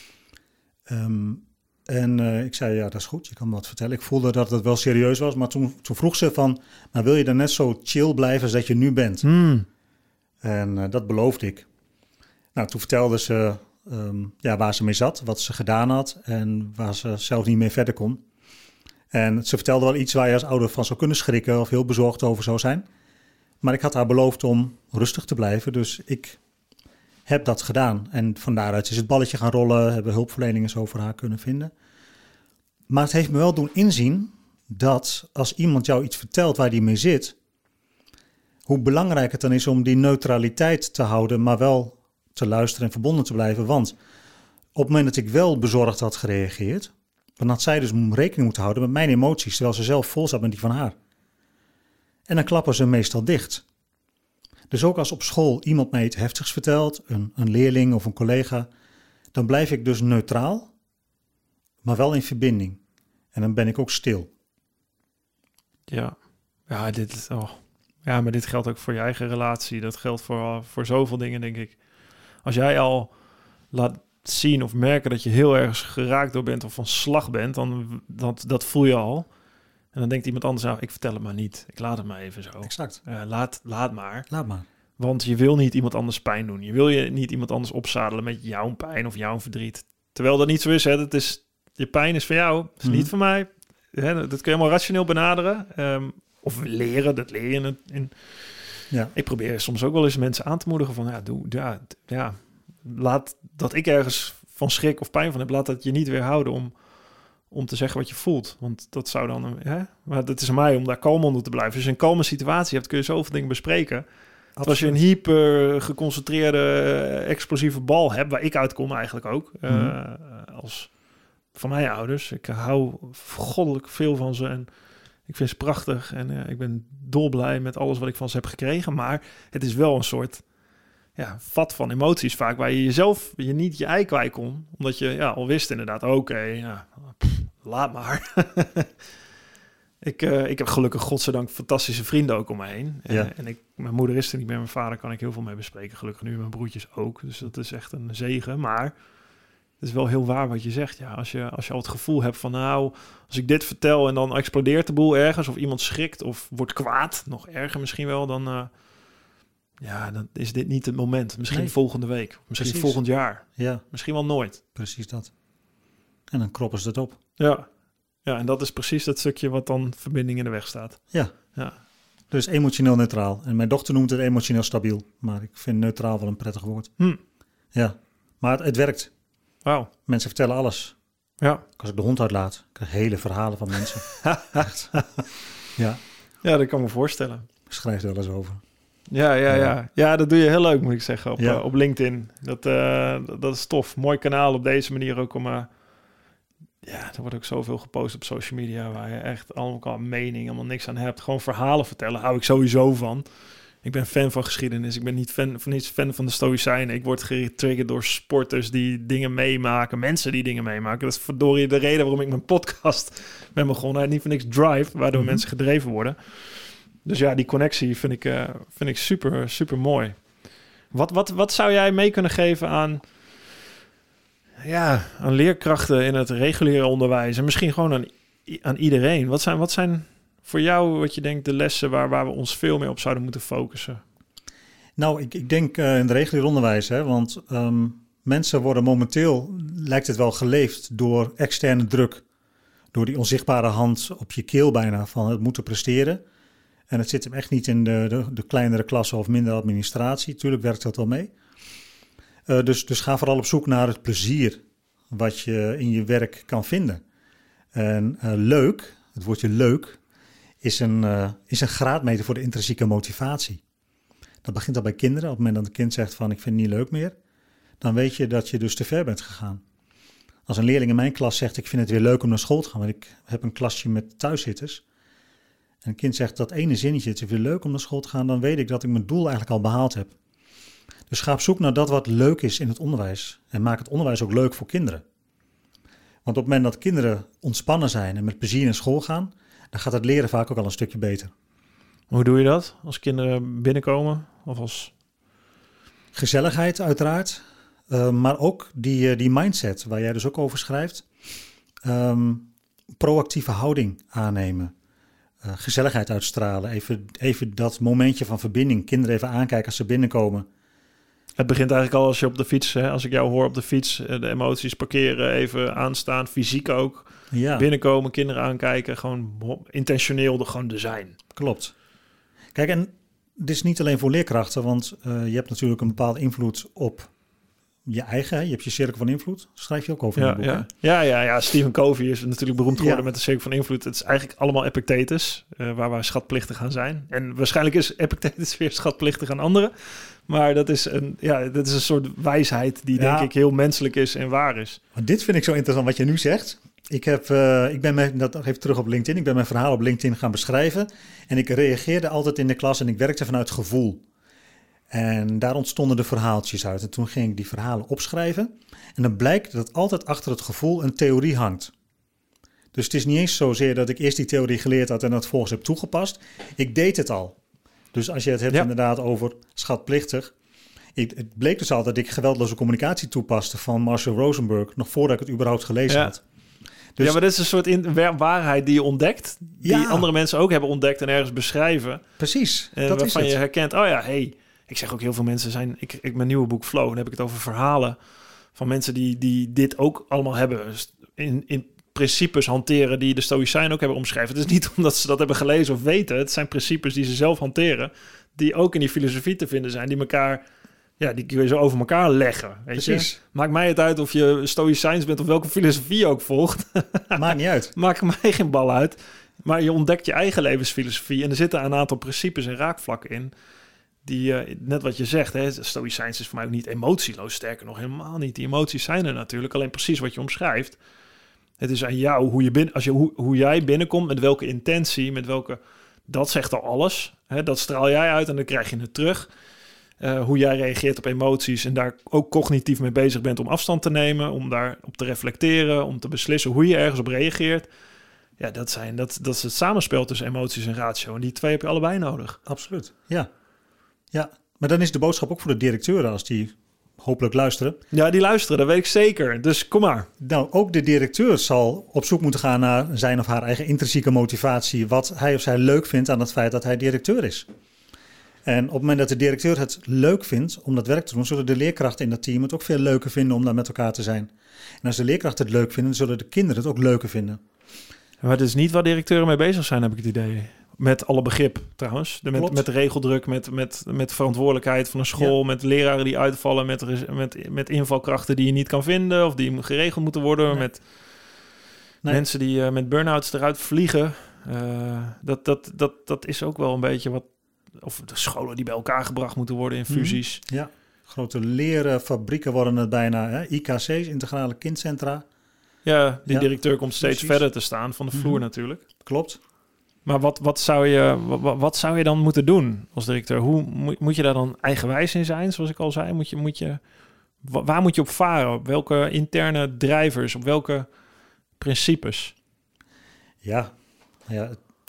Um, en uh, ik zei, ja, dat is goed, je kan me wat vertellen. Ik voelde dat het wel serieus was, maar toen, toen vroeg ze van, maar wil je dan net zo chill blijven als dat je nu bent? Hmm. En uh, dat beloofde ik. Nou, toen vertelde ze um, ja, waar ze mee zat, wat ze gedaan had en waar ze zelf niet mee verder kon. En ze vertelde wel iets waar je als ouder van zou kunnen schrikken of heel bezorgd over zou zijn. Maar ik had haar beloofd om rustig te blijven, dus ik heb dat gedaan. En van daaruit is het balletje gaan rollen, hebben hulpverleningen zo voor haar kunnen vinden. Maar het heeft me wel doen inzien dat als iemand jou iets vertelt waar die mee zit, hoe belangrijk het dan is om die neutraliteit te houden, maar wel te luisteren en verbonden te blijven. Want op het moment dat ik wel bezorgd had gereageerd, dan had zij dus rekening moeten houden met mijn emoties, terwijl ze zelf vol zat met die van haar. En dan klappen ze meestal dicht. Dus ook als op school iemand mij iets heftigs vertelt, een, een leerling of een collega, dan blijf ik dus neutraal, maar wel in verbinding. En dan ben ik ook stil. Ja, ja, dit, oh. ja, maar dit geldt ook voor je eigen relatie. Dat geldt voor, voor zoveel dingen, denk ik. Als jij al laat zien of merken dat je heel erg geraakt door bent of van slag bent, dan dat, dat voel je al. En dan denkt iemand anders, nou, ik vertel het maar niet. Ik laat het maar even zo. Exact. Uh, laat, laat maar. Laat maar. Want je wil niet iemand anders pijn doen. Je wil je niet iemand anders opzadelen met jouw pijn of jouw verdriet. Terwijl dat niet zo is. Hè. Dat is je pijn is van jou. Het is mm-hmm. niet van mij. Hè, dat kun je helemaal rationeel benaderen. Um, of leren. Dat leer je in, in. Ja. Ik probeer soms ook wel eens mensen aan te moedigen van, ja, doe, ja, ja, laat dat ik ergens van schrik of pijn van heb, laat dat je niet weerhouden om, om te zeggen wat je voelt. Want dat zou dan, hè, maar dat is aan mij om daar kalm onder te blijven. Als je een kalme situatie hebt, kun je zoveel dingen bespreken. Als je een hyper geconcentreerde, explosieve bal hebt, waar ik uitkom eigenlijk ook, mm-hmm. uh, als van mijn ouders. Ik hou goddelijk veel van ze en ik vind ze prachtig en uh, ik ben dolblij met alles wat ik van ze heb gekregen. Maar het is wel een soort ja, vat van emoties vaak, waar je jezelf je niet je ei kwijt kon. Omdat je ja, al wist inderdaad, oké, okay, ja, laat maar. ik, uh, ik heb gelukkig godzijdank fantastische vrienden ook om me heen. Ja. Uh, en ik, mijn moeder is er niet meer, mijn vader kan ik heel veel mee bespreken. Gelukkig nu, mijn broertjes ook. Dus dat is echt een zegen. Maar het is wel heel waar wat je zegt. Ja, als je, als je al het gevoel hebt van nou, als ik dit vertel en dan explodeert de boel ergens, of iemand schrikt of wordt kwaad, nog erger misschien wel, dan, uh, ja, dan is dit niet het moment. Misschien nee. volgende week, misschien Precies. volgend jaar. Ja. Misschien wel nooit. Precies dat. En dan kroppen ze het op. Ja. Ja, en dat is precies dat stukje wat dan verbinding in de weg staat. Ja. Ja. Dus emotioneel neutraal. En mijn dochter noemt het emotioneel stabiel. Maar ik vind neutraal wel een prettig woord. Hm. Ja. Maar het, het werkt. Wauw. Mensen vertellen alles. Ja. Als ik de hond uitlaat, krijg ik hele verhalen van mensen. Echt. Ja. Ja, dat kan ik me voorstellen. Ik schrijf er wel eens over. Ja, ja, ja, ja. Ja, dat doe je heel leuk, moet ik zeggen, op, Ja. uh, op LinkedIn. Dat, uh, dat is tof. Mooi kanaal op deze manier ook om... Uh, ja, er wordt ook zoveel gepost op social media... waar je echt allemaal mening, allemaal niks aan hebt. Gewoon verhalen vertellen, hou ik sowieso van. Ik ben fan van geschiedenis. Ik ben niet fan van, niet fan van de Stoïcijnen. Ik word getriggerd door sporters die dingen meemaken. Mensen die dingen meemaken. Dat is verdorie de reden waarom ik mijn podcast ben begonnen. Niet voor niks Drive, waardoor mm-hmm. mensen gedreven worden. Dus ja, die connectie vind ik, uh, vind ik super, super mooi. Wat, wat, wat zou jij mee kunnen geven aan, ja, aan leerkrachten in het reguliere onderwijs? En misschien gewoon aan, aan iedereen. Wat zijn, wat zijn voor jou, wat je denkt, de lessen waar, waar we ons veel meer op zouden moeten focussen? Nou, ik, ik denk uh, in het regulier onderwijs, hè, want um, mensen worden momenteel, lijkt het wel geleefd door externe druk. Door die onzichtbare hand op je keel bijna van het moeten presteren. En het zit hem echt niet in de, de, de kleinere klassen of minder administratie. Tuurlijk werkt dat wel mee. Uh, dus, dus ga vooral op zoek naar het plezier wat je in je werk kan vinden. En uh, leuk, het woordje leuk, is een, uh, is een graadmeter voor de intrinsieke motivatie. Dat begint al bij kinderen. Op het moment dat een kind zegt van ik vind het niet leuk meer, dan weet je dat je dus te ver bent gegaan. Als een leerling in mijn klas zegt ik vind het weer leuk om naar school te gaan, want ik heb een klasje met thuiszitters. En een kind zegt dat ene zinnetje, het is weer leuk om naar school te gaan, dan weet ik dat ik mijn doel eigenlijk al behaald heb. Dus ga op zoek naar dat wat leuk is in het onderwijs. En maak het onderwijs ook leuk voor kinderen. Want op het moment dat kinderen ontspannen zijn en met plezier naar school gaan, dan gaat het leren vaak ook al een stukje beter. Hoe doe je dat? Als kinderen binnenkomen? Of als... Gezelligheid uiteraard. Uh, maar ook die, uh, die mindset waar jij dus ook over schrijft. Um, proactieve houding aannemen. Uh, gezelligheid uitstralen. Even, even dat momentje van verbinding. Kinderen even aankijken als ze binnenkomen. Het begint eigenlijk al als je op de fiets, hè, als ik jou hoor op de fiets, de emoties parkeren, even aanstaan, fysiek ook. Ja. Binnenkomen, kinderen aankijken, gewoon intentioneel er gewoon te zijn. Klopt. Kijk, en dit is niet alleen voor leerkrachten, want uh, je hebt natuurlijk een bepaalde invloed op je eigen. Hè? Je hebt je cirkel van invloed. Schrijf je ook over in ja, het boek. Ja. ja, ja, ja. Stephen Covey is natuurlijk beroemd geworden Ja. met de cirkel van invloed. Het is eigenlijk allemaal Epictetus, uh, waar wij schatplichtig gaan zijn. En waarschijnlijk is Epictetus weer schatplichtig aan anderen. Maar dat is een, ja, dat is een soort wijsheid die Ja. denk ik heel menselijk is en waar is. Maar dit vind ik zo interessant wat je nu zegt. Ik, heb, uh, ik ben mijn, dat nog even terug op LinkedIn. Ik ben mijn verhaal op LinkedIn gaan beschrijven. En ik reageerde altijd in de klas en ik werkte vanuit gevoel. En daar ontstonden de verhaaltjes uit. En toen ging ik die verhalen opschrijven. En dan blijkt dat altijd achter het gevoel een theorie hangt. Dus het is niet eens zozeer dat ik eerst die theorie geleerd had en dat volgens heb toegepast. Ik deed het al. Dus als je het hebt Ja. inderdaad over schatplichtig. Ik, het bleek dus al dat ik geweldloze communicatie toepaste van Marshall Rosenberg. Nog voordat ik het überhaupt gelezen Ja. had. Dus, ja, maar dit is een soort in, waarheid die je ontdekt. Die Ja. andere mensen ook hebben ontdekt en ergens beschrijven. precies, En dat is waarvan het. je herkent, oh ja, hey, ik zeg ook heel veel mensen zijn, ik, ik mijn nieuwe boek Flow, dan heb ik het over verhalen van mensen die, die dit ook allemaal hebben. Dus in, in principes hanteren die de Stoïcijnen ook hebben omschreven. Het is niet omdat ze dat hebben gelezen of weten. Het zijn principes die ze zelf hanteren, die ook in die filosofie te vinden zijn, die elkaar, ja, die kun je zo over elkaar leggen. Weet Precies. je? Maakt mij het uit of je Stoïcijns bent of welke filosofie je ook volgt. Maakt niet uit. Maakt mij geen bal uit. Maar je ontdekt je eigen levensfilosofie en er zitten een aantal principes en raakvlakken in. Die, uh, net wat je zegt, hè, Stoïcijns is voor mij ook niet emotieloos. Sterker nog, helemaal niet. Die emoties zijn er natuurlijk. Alleen precies wat je omschrijft. Het is aan jou, hoe, je bin, als je, hoe, hoe jij binnenkomt, met welke intentie, met welke... Dat zegt al alles. Hè, dat straal jij uit en dan krijg je het terug. Uh, hoe jij reageert op emoties en daar ook cognitief mee bezig bent om afstand te nemen, om daarop te reflecteren, om te beslissen hoe je ergens op reageert. Ja, dat, zijn, dat, dat is het samenspel tussen emoties en ratio. En die twee heb je allebei nodig. Absoluut, ja. Ja, maar dan is de boodschap ook voor de directeuren als die hopelijk luisteren. Ja, die luisteren, dat weet ik zeker. Dus kom maar. Nou, ook de directeur zal op zoek moeten gaan naar zijn of haar eigen intrinsieke motivatie. Wat hij of zij leuk vindt aan het feit dat hij directeur is. En op het moment dat de directeur het leuk vindt om dat werk te doen, zullen de leerkrachten in dat team het ook veel leuker vinden om daar met elkaar te zijn. En als de leerkrachten het leuk vinden, zullen de kinderen het ook leuker vinden. Maar het is niet waar directeuren mee bezig zijn, heb ik het idee. Met alle begrip trouwens. De, met, met de regeldruk, met, met, met verantwoordelijkheid van een school, ja. met leraren die uitvallen, met, met, met invalkrachten die je niet kan vinden of die geregeld moeten worden, nee. met nee. mensen die uh, met burn-outs eruit vliegen. Uh, dat, dat, dat, dat is ook wel een beetje wat... Of de scholen die bij elkaar gebracht moeten worden in fusies. Mm, ja, grote leerfabrieken worden het bijna. Hè? I K C's, integrale kindcentra. Ja, die ja, directeur komt steeds precies. verder te staan van de vloer mm-hmm. natuurlijk. Klopt. Maar wat, wat, zou je, wat, wat zou je dan moeten doen als directeur? Hoe moet, moet je daar dan eigenwijs in zijn, zoals ik al zei? Moet je, moet je, waar moet je op varen? Op welke interne drijvers? Op welke principes? Ja, ja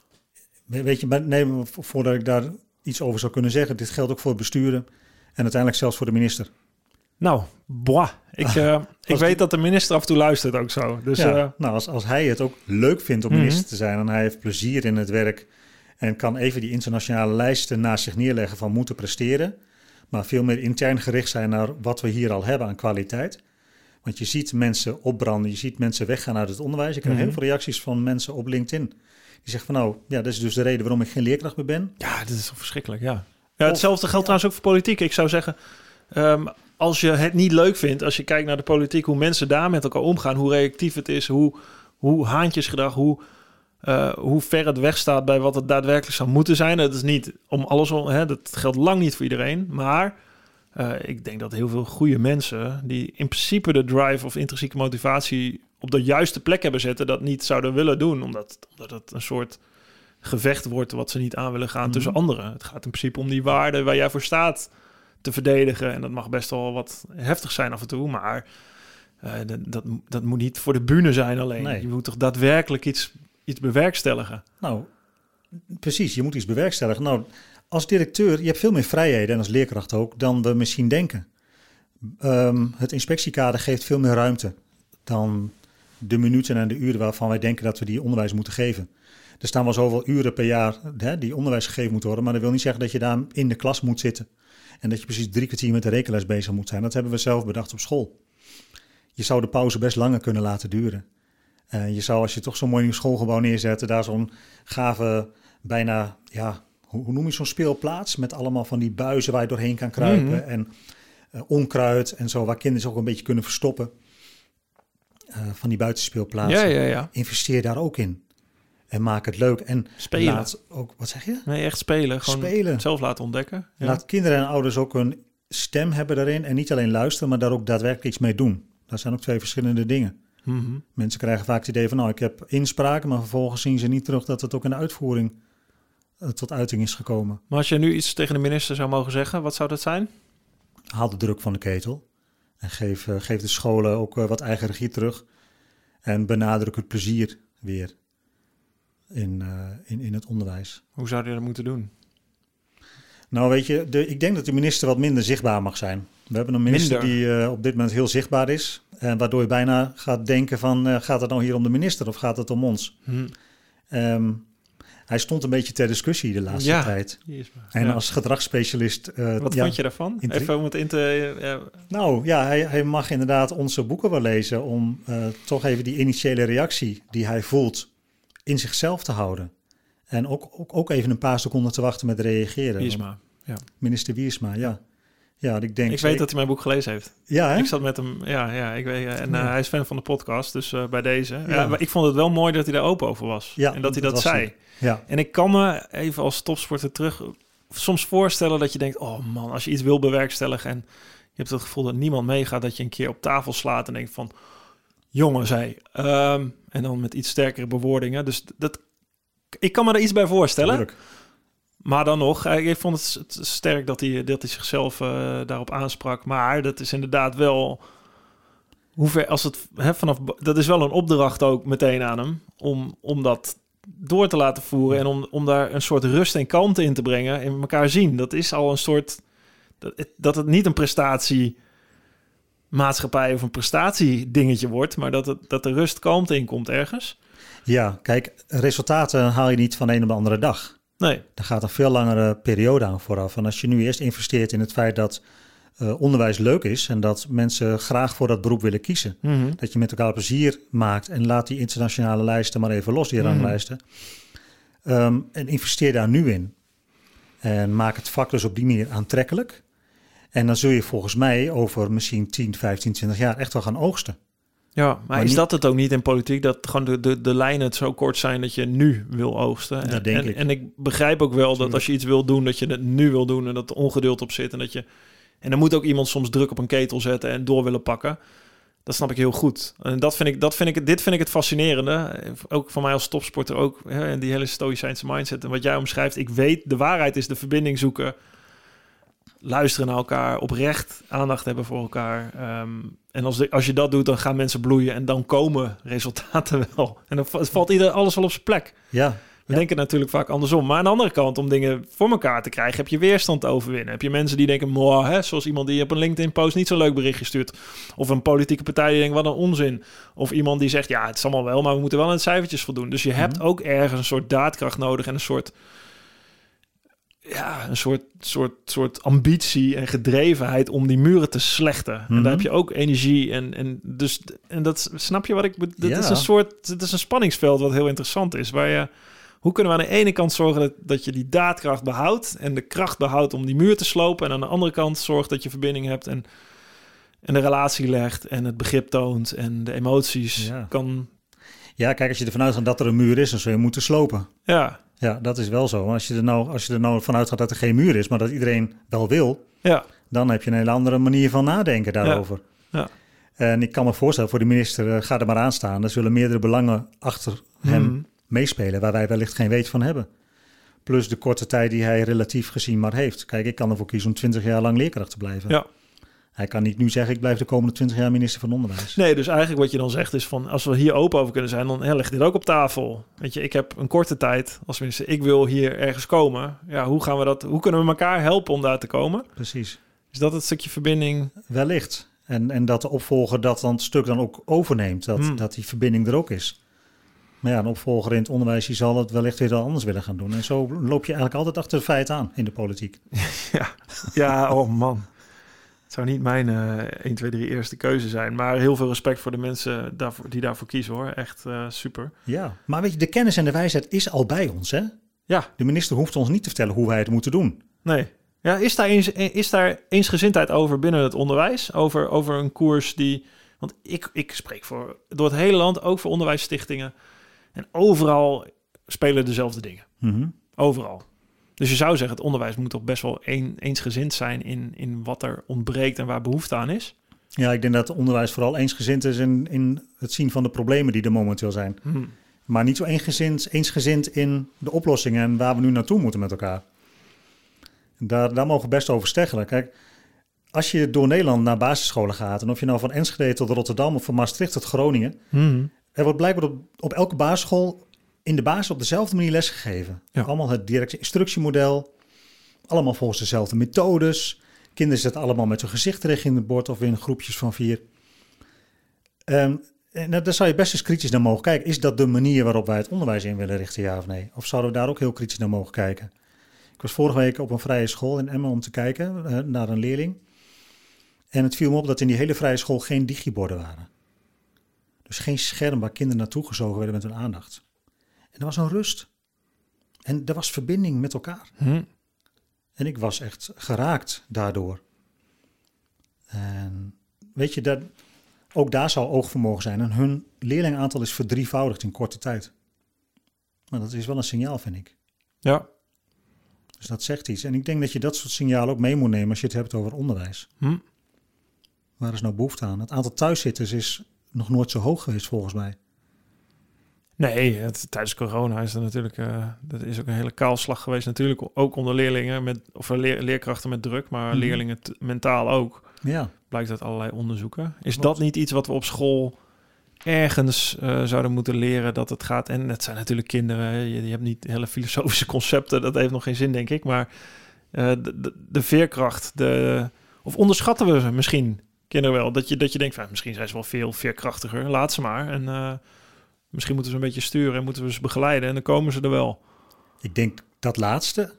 weet je, nee, voordat ik daar iets over zou kunnen zeggen, dit geldt ook voor het besturen en uiteindelijk zelfs voor de minister. Nou, boah. Ik, uh, ik weet die... dat de minister af en toe luistert ook zo. Dus, ja, uh... nou, als, als hij het ook leuk vindt om minister mm-hmm. te zijn en hij heeft plezier in het werk en kan even die internationale lijsten naast zich neerleggen van moeten presteren, maar veel meer intern gericht zijn naar wat we hier al hebben aan kwaliteit. Want je ziet mensen opbranden, je ziet mensen weggaan uit het onderwijs. Ik krijg mm-hmm. heel veel reacties van mensen op LinkedIn. Die zeggen van nou, ja, dat is dus de reden waarom ik geen leerkracht meer ben. Ja, dat is toch verschrikkelijk, ja. ja hetzelfde geldt ja. trouwens ook voor politiek. Ik zou zeggen, um, als je het niet leuk vindt, als je kijkt naar de politiek, hoe mensen daar met elkaar omgaan, hoe reactief het is, hoe, hoe haantjesgedrag, hoe, uh, hoe ver het wegstaat bij wat het daadwerkelijk zou moeten zijn. Dat is niet om alles, hè, dat geldt lang niet voor iedereen, maar uh, ik denk dat heel veel goede mensen die in principe de drive of intrinsieke motivatie op de juiste plek hebben zetten, dat niet zouden willen doen, omdat, omdat het een soort gevecht wordt wat ze niet aan willen gaan mm-hmm. tussen anderen. Het gaat in principe om die waarden waar jij voor staat te verdedigen. En dat mag best wel wat heftig zijn af en toe, maar uh, dat, dat, dat moet niet voor de bühne zijn alleen. Nee. Je moet toch daadwerkelijk iets, iets bewerkstelligen? Nou, precies. Je moet iets bewerkstelligen. Nou, als directeur, je hebt veel meer vrijheden en als leerkracht ook, dan we misschien denken. Um, het inspectiekader geeft veel meer ruimte dan de minuten en de uren waarvan wij denken dat we die onderwijs moeten geven. Er staan wel zoveel uren per jaar hè, die onderwijs gegeven moeten worden, maar dat wil niet zeggen dat je daar in de klas moet zitten. En dat je precies drie kwartier met de rekenles bezig moet zijn. Dat hebben we zelf bedacht op school. Je zou de pauze best langer kunnen laten duren. Uh, je zou, als je toch zo'n mooi nieuw schoolgebouw neerzet, daar zo'n gave, bijna, ja, hoe, hoe noem je zo'n speelplaats? Met allemaal van die buizen waar je doorheen kan kruipen. Mm-hmm. En uh, onkruid en zo, waar kinderen zich ook een beetje kunnen verstoppen. Uh, van die buitenspeelplaatsen. Ja, ja, ja. Investeer daar ook in. En maak het leuk. En spelen. Laat ook, wat zeg je? Nee, echt spelen. Gewoon spelen. Zelf laten ontdekken. Ja. Laat kinderen en ouders ook een stem hebben daarin. En niet alleen luisteren, maar daar ook daadwerkelijk iets mee doen. Dat zijn ook twee verschillende dingen. Mm-hmm. Mensen krijgen vaak het idee van, nou, ik heb inspraak, maar vervolgens zien ze niet terug dat het ook in de uitvoering uh, tot uiting is gekomen. Maar als je nu iets tegen de minister zou mogen zeggen, wat zou dat zijn? Haal de druk van de ketel. En geef, uh, geef de scholen ook uh, wat eigen regie terug. En benadruk het plezier weer. In, uh, in, in het onderwijs. Hoe zou je dat moeten doen? Nou, weet je, de, ik denk dat de minister wat minder zichtbaar mag zijn. We hebben een minister minder. die uh, op dit moment heel zichtbaar is. En waardoor je bijna gaat denken van, uh, gaat het nou hier om de minister of gaat het om ons? Hm. Um, hij stond een beetje ter discussie de laatste ja, tijd. Maar, en ja. als gedragsspecialist... Uh, wat ja, vond je daarvan? Intri- Even om het in te... Uh, ja. Nou ja, hij, hij mag inderdaad onze boeken wel lezen om uh, toch even die initiële reactie die hij voelt in zichzelf te houden. En ook, ook, ook even een paar seconden te wachten met reageren. Wiersma, ja. Minister Wiersma, ja. Ja, ik denk... Ik weet ik... dat hij mijn boek gelezen heeft. Ja, hè? Ik zat met hem... Ja, ja ik weet... En uh, ja. hij is fan van de podcast, dus uh, bij deze. Ja. Ja, ik vond het wel mooi dat hij daar open over was. Ja, en dat hij dat, dat zei. Ja. En ik kan me even als topsporter terug... soms voorstellen dat je denkt... Oh man, als je iets wil bewerkstelligen en je hebt het gevoel dat niemand meegaat, dat je een keer op tafel slaat en denkt van... Jongen, zei... Um, en dan met iets sterkere bewoordingen. Dus dat... Ik kan me er iets bij voorstellen. Tuurlijk. Maar dan nog, ik vond het sterk dat hij, dat hij zichzelf uh, daarop aansprak. Maar dat is inderdaad wel... Hoe ver, als het, hè, vanaf, dat is wel een opdracht ook meteen aan hem... om, om dat door te laten voeren... en om, om daar een soort rust en kalmte in te brengen... en elkaar zien. Dat is al een soort... Dat het, dat het niet een prestatie... maatschappij of een prestatiedingetje wordt... maar dat, het, dat de rust kalmte in komt ergens... Ja, kijk, resultaten haal je niet van de een op de andere dag. Nee. Daar gaat een veel langere periode aan vooraf. En als je nu eerst investeert in het feit dat uh, onderwijs leuk is en dat mensen graag voor dat beroep willen kiezen. Mm-hmm. Dat je met elkaar plezier maakt en laat die internationale lijsten maar even los, die Mm-hmm. ranglijsten. Um, en investeer daar nu in. En maak het vak dus op die manier aantrekkelijk. En dan zul je volgens mij over misschien tien, vijftien, twintig jaar echt wel gaan oogsten. Ja, maar, Maar is niet- dat het ook niet in politiek? Dat gewoon de, de, de lijnen zo kort zijn dat je nu wil oogsten? Dat en, denk en, ik. En ik begrijp ook wel dat als je iets wil doen, dat je het nu wil doen en dat er ongeduld op zit. En dat je en dan moet ook iemand soms druk op een ketel zetten en door willen pakken. Dat snap ik heel goed. En dat vind ik, dat vind ik, dit vind ik het fascinerende. Ook voor mij als topsporter ook. Hè, en die hele stoïcijnse mindset. En wat jij omschrijft, ik weet, de waarheid is de verbinding zoeken. Luisteren naar elkaar, oprecht aandacht hebben voor elkaar. Um, en als, de, als je dat doet, dan gaan mensen bloeien en dan komen resultaten wel. En dan v- valt ieder alles wel op zijn plek. Ja, We Ja. denken natuurlijk vaak andersom. Maar aan de andere kant, om dingen voor elkaar te krijgen, heb je weerstand te overwinnen. Heb je mensen die denken, moh, hè, zoals iemand die op een LinkedIn-post niet zo'n leuk berichtje stuurt. Of een politieke partij die denkt, wat een onzin. Of iemand die zegt, ja, het is allemaal wel, maar we moeten wel aan het cijfertjes voldoen. Dus je hebt Mhm. ook ergens een soort daadkracht nodig en een soort, ja, een soort, soort, soort ambitie en gedrevenheid om die muren te slechten. En Mhm. daar heb je ook energie en, en dus en dat snap je wat ik bedoel. Ja. Het is een soort, het is een spanningsveld wat heel interessant is, waar je hoe kunnen we aan de ene kant zorgen dat, dat je die daadkracht behoudt en de kracht behoudt om die muur te slopen, en aan de andere kant zorgt dat je verbinding hebt en, en de relatie legt en het begrip toont en de emoties Ja. kan. ja, kijk, als je ervan uitgaat dat er een muur is, dan zul je moeten slopen. Ja, Ja, dat is wel zo. Als je er nou, als je er nou vanuit gaat dat er geen muur is, maar dat iedereen wel wil, ja, dan heb je een hele andere manier van nadenken daarover. Ja. En ik kan me voorstellen, voor de minister, uh, ga er maar aan staan. Er zullen meerdere belangen achter hem Mhm. meespelen, waar wij wellicht geen weet van hebben. Plus de korte tijd die hij relatief gezien maar heeft. Kijk, ik kan ervoor kiezen om twintig jaar lang leerkracht te blijven. Ja. Hij kan niet nu zeggen, ik blijf de komende twintig jaar minister van Onderwijs. Nee, dus eigenlijk wat je dan zegt is van, als we hier open over kunnen zijn, dan hè, leg dit ook op tafel. Weet je, ik heb een korte tijd als minister, ik wil hier ergens komen. Ja, hoe gaan we dat? Hoe kunnen we elkaar helpen om daar te komen? Precies. Is dat het stukje verbinding? Wellicht. En, en dat de opvolger dat dan het stuk dan ook overneemt. Dat, Hmm. dat die verbinding er ook is. Maar ja, een opvolger in het onderwijs die zal het wellicht weer dan anders willen gaan doen. En zo loop je eigenlijk altijd achter de feiten aan in de politiek. Ja, ja, oh man. Het zou niet mijn uh, één, twee, drie eerste keuze zijn. Maar heel veel respect voor de mensen daarvoor, die daarvoor kiezen, hoor. Echt uh, super. Ja, maar weet je, de kennis en de wijsheid is al bij ons, hè? Ja. De minister hoeft ons niet te vertellen hoe wij het moeten doen. Nee. Ja, is daar, eens, is daar eensgezindheid over binnen het onderwijs? Over, over een koers die... Want ik, ik spreek voor door het hele land, ook voor onderwijsstichtingen. En overal spelen dezelfde dingen. Mm-hmm. Overal. Dus je zou zeggen, het onderwijs moet toch best wel een, eensgezind zijn in, in wat er ontbreekt en waar behoefte aan is. Ja, ik denk dat het onderwijs vooral eensgezind is in, in het zien van de problemen die er momenteel zijn. Hmm. Maar niet zo eensgezind, eensgezind in de oplossingen en waar we nu naartoe moeten met elkaar. Daar, daar mogen we best over steggelen. Kijk, als je door Nederland naar basisscholen gaat, en of je nou van Enschede tot Rotterdam of van Maastricht tot Groningen, Hmm. er wordt blijkbaar op, op elke basisschool in de basis op dezelfde manier lesgegeven. Ja. Allemaal het directe instructiemodel, allemaal volgens dezelfde methodes. Kinderen zitten allemaal met hun gezicht richting het bord of in groepjes van vier. Um, en daar zou je best eens kritisch naar mogen kijken. Is dat de manier waarop wij het onderwijs in willen richten, ja of nee? Of zouden we daar ook heel kritisch naar mogen kijken? Ik was vorige week op een vrije school in Emmen om te kijken uh, naar een leerling. En het viel me op dat in die hele vrije school geen digiborden waren. Dus geen scherm waar kinderen naartoe gezogen werden met hun aandacht. En er was een rust. En er was verbinding met elkaar. Hmm. En ik was echt geraakt daardoor. En weet je, dat, ook daar zou oogvermogen zijn. En hun leerlingaantal is verdrievoudigd in korte tijd. Maar dat is wel een signaal, vind ik. Ja. Dus dat zegt iets. En ik denk dat je dat soort signalen ook mee moet nemen als je het hebt over onderwijs. Hmm. Waar is nou behoefte aan? Het aantal thuiszitters is nog nooit zo hoog geweest volgens mij. Nee, het, tijdens corona is er natuurlijk, uh, dat is ook een hele kaalslag geweest natuurlijk. Ook onder leerlingen, met, of leer, leerkrachten met druk, maar Mm-hmm. leerlingen t- mentaal ook. Ja. Blijkt uit allerlei onderzoeken. Is Klopt. dat niet iets wat we op school ergens uh, zouden moeten leren dat het gaat? En het zijn natuurlijk kinderen, hè. Je, je hebt niet hele filosofische concepten, dat heeft nog geen zin, denk ik. Maar uh, de, de, de veerkracht, de, of onderschatten we ze misschien, kinderen wel? Dat je, dat je denkt, van, misschien zijn ze wel veel veerkrachtiger, laat ze maar. En uh, misschien moeten ze een beetje sturen en moeten we ze begeleiden en dan komen ze er wel. Ik denk dat laatste.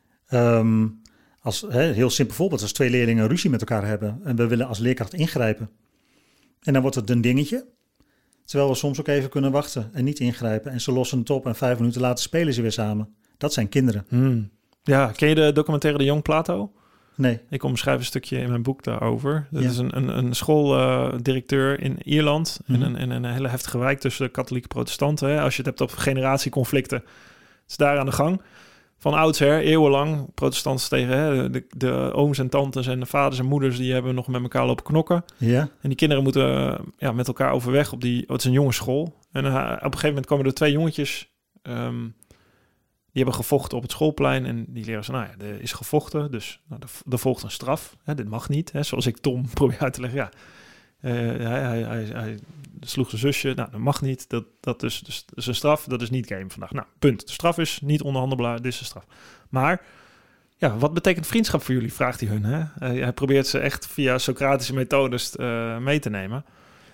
Um, als, he, heel simpel voorbeeld, als twee leerlingen ruzie met elkaar hebben en we willen als leerkracht ingrijpen. En dan wordt het een dingetje. Terwijl we soms ook even kunnen wachten en niet ingrijpen. En ze lossen het op en vijf minuten later spelen ze weer samen. Dat zijn kinderen. Hmm. Ja, ken je de documentaire De Jong Plato? Nee. Ik omschrijf een stukje in mijn boek daarover. Dat Ja. is een, een, een schooldirecteur uh, in Ierland. Mm-hmm. In, een, in een hele heftige wijk tussen katholieke protestanten. Hè. Als je het hebt op generatieconflicten. Het is daar aan de gang. Van oudsher, eeuwenlang, protestanten tegen hè, de, de ooms en tantes en de vaders en moeders, die hebben nog met elkaar lopen knokken. Ja. En die kinderen moeten uh, ja, met elkaar overweg op die, oh, het is een jongensschool. En uh, op een gegeven moment komen er twee jongetjes, um, die hebben gevochten op het schoolplein. En die leren ze, nou ja, er is gevochten, dus nou, er, er volgt een straf. Hè, dit mag niet, hè, zoals ik Tom probeer uit te leggen. Ja, uh, hij, hij, hij, hij sloeg zijn zusje, nou, dat mag niet. Dat, dat, is, dus, dat is een straf, dat is niet game vandaag. Nou, punt. De straf is niet onderhandelbaar, dit is de straf. Maar, ja, wat betekent vriendschap voor jullie, vraagt hij hun. Hè? Uh, hij probeert ze echt via Socratische methodes uh, mee te nemen.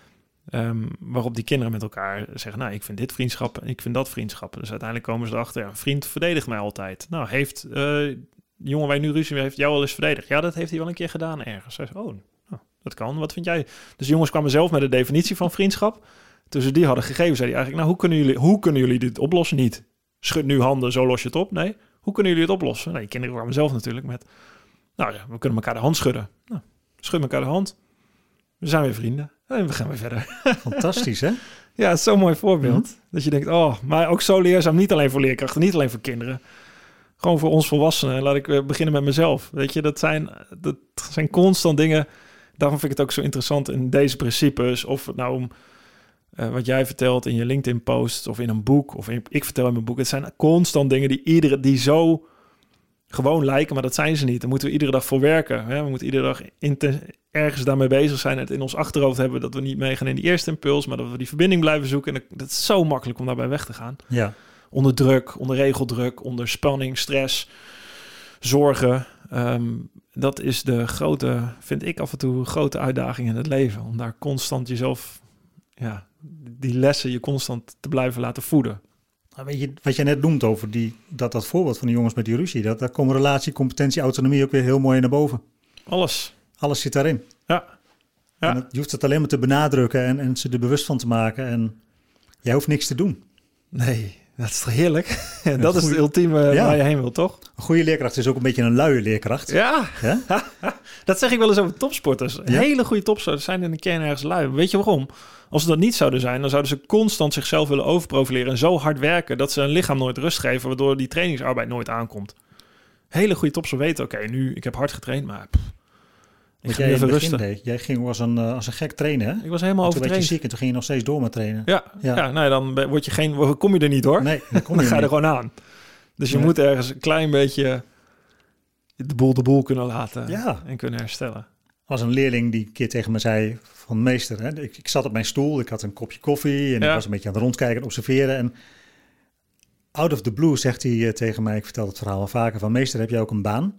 Um, waarop die kinderen met elkaar zeggen, nou, ik vind dit vriendschap en ik vind dat vriendschap. Dus uiteindelijk komen ze erachter, ja, een vriend verdedigt mij altijd. Nou, heeft uh, de jongen waar je nu ruzie mee heeft jou al eens verdedigd? Ja, dat heeft hij wel een keer gedaan ergens. Hij zei, oh, nou, dat kan. Wat vind jij? Dus de jongens kwamen zelf met de definitie van vriendschap. Toen ze die hadden gegeven, zei hij eigenlijk, nou, hoe kunnen jullie, hoe kunnen jullie dit oplossen? Niet, schud nu handen, zo los je het op. Nee, hoe kunnen jullie het oplossen? Nou, die kinderen kwamen zelf natuurlijk met, nou ja, we kunnen elkaar de hand schudden. Nou, schud elkaar de hand. We zijn weer vrienden. En we gaan weer verder. Fantastisch, hè? Ja, het is zo'n mooi voorbeeld. Mm-hmm. Dat je denkt, oh, maar ook zo leerzaam. Niet alleen voor leerkrachten, niet alleen voor kinderen. Gewoon voor ons volwassenen. Laat ik uh, beginnen met mezelf. Weet je, dat zijn, dat zijn constant dingen. Daarom vind ik het ook zo interessant in deze principes. Of het nou om uh, wat jij vertelt in je LinkedIn-post of in een boek. Of in, ik vertel in mijn boek. Het zijn constant dingen die iedere die zo gewoon lijken, maar dat zijn ze niet. Daar moeten we iedere dag voor werken. Hè? We moeten iedere dag inten- ergens daarmee bezig zijn. Het in ons achterhoofd hebben dat we niet meegaan in die eerste impuls, maar dat we die verbinding blijven zoeken. En dat is zo makkelijk om daarbij weg te gaan. Ja. Onder druk, onder regeldruk, onder spanning, stress, zorgen. Um, dat is de grote, vind ik af en toe, grote uitdaging in het leven. Om daar constant jezelf, ja, die lessen je constant te blijven laten voeden. Weet je, wat jij net noemt over die, dat, dat voorbeeld van die jongens met die ruzie, dat, daar komen relatie, competentie, autonomie ook weer heel mooi naar boven. Alles. Alles zit daarin. Ja. Ja. En het, je hoeft het alleen maar te benadrukken en, en ze er bewust van te maken. En jij hoeft niks te doen. Nee, dat is toch heerlijk? Ja, dat is goeie... het ultieme ja. waar je heen wil, toch? Een goede leerkracht is ook een beetje een luie leerkracht. Ja, ja? Dat zeg ik wel eens over topsporters. Ja? Hele goede topsporters zijn in de kern ergens lui. Weet je waarom? Als ze dat niet zouden zijn, dan zouden ze constant zichzelf willen overprofileren en zo hard werken dat ze hun lichaam nooit rust geven, waardoor die trainingsarbeid nooit aankomt. Hele goede topsporters weten, oké, okay, nu, ik heb hard getraind, maar pff, ik ga even rusten. Deed. Jij ging als een, uh, als een gek trainen, hè? Ik was helemaal overtraind. Toen werd je ziek en toen ging je nog steeds door met trainen. Ja, ja. ja nou, dan word je geen, kom je er niet hoor. Nee, dan, kom je dan ga je niet. er gewoon aan. Dus je nee. moet ergens een klein beetje de boel de boel kunnen laten ja. en kunnen herstellen. Er was een leerling die een keer tegen me zei van meester, hè, ik, ik zat op mijn stoel, ik had een kopje koffie en ja. ik was een beetje aan het rondkijken en observeren. En out of the blue zegt hij uh, tegen mij, ik vertel het verhaal wel vaker, van meester, heb jij ook een baan?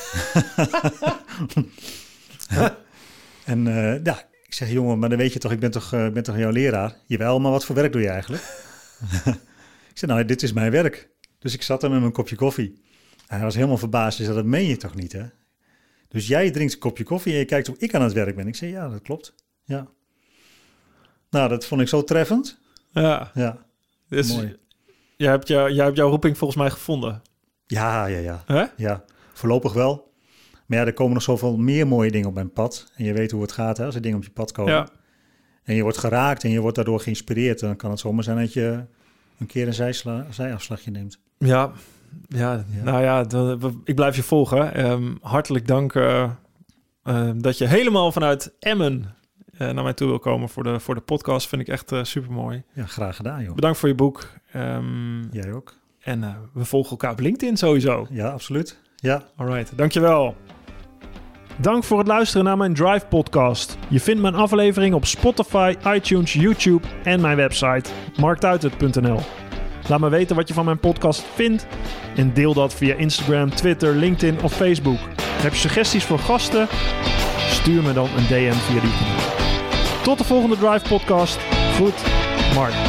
En uh, ja, ik zeg, jongen, maar dan weet je toch, ik ben toch, uh, ben toch jouw leraar? Jawel, maar wat voor werk doe je eigenlijk? Ik zeg, nou, dit is mijn werk. Dus ik zat er met mijn kopje koffie. En hij was helemaal verbaasd. Hij zei, dat meen je toch niet, hè? Dus jij drinkt een kopje koffie en je kijkt hoe ik aan het werk ben. Ik zei, ja, dat klopt. Ja. Nou, dat vond ik zo treffend. Ja. Ja, dus mooi. Jij hebt, jou, jij hebt jouw roeping volgens mij gevonden. Ja, ja, ja. Hè? Ja, voorlopig wel. Maar ja, er komen nog zoveel meer mooie dingen op mijn pad. En je weet hoe het gaat, hè, als er dingen op je pad komen. Ja. En je wordt geraakt en je wordt daardoor geïnspireerd. Dan kan het zomaar zijn dat je een keer een zijsla, zijafslagje neemt. Ja, ja, ja. nou ja, dan, ik blijf je volgen. Um, hartelijk dank uh, uh, dat je helemaal vanuit Emmen uh, naar mij toe wil komen voor de, voor de podcast. Vind ik echt uh, super mooi. Ja, graag gedaan, joh. Bedankt voor je boek. Um, Jij ook. En uh, we volgen elkaar op LinkedIn sowieso. Ja, absoluut. Ja. Alright, dankjewel. Dank voor het luisteren naar mijn Drive podcast. Je vindt mijn aflevering op Spotify, iTunes, YouTube en mijn website mark tuitert punt n l. Laat me weten wat je van mijn podcast vindt en deel dat via Instagram, Twitter, LinkedIn of Facebook. Heb je suggesties voor gasten? Stuur me dan een D M via die kanaal. Tot de volgende Drive podcast. Goed, Mark.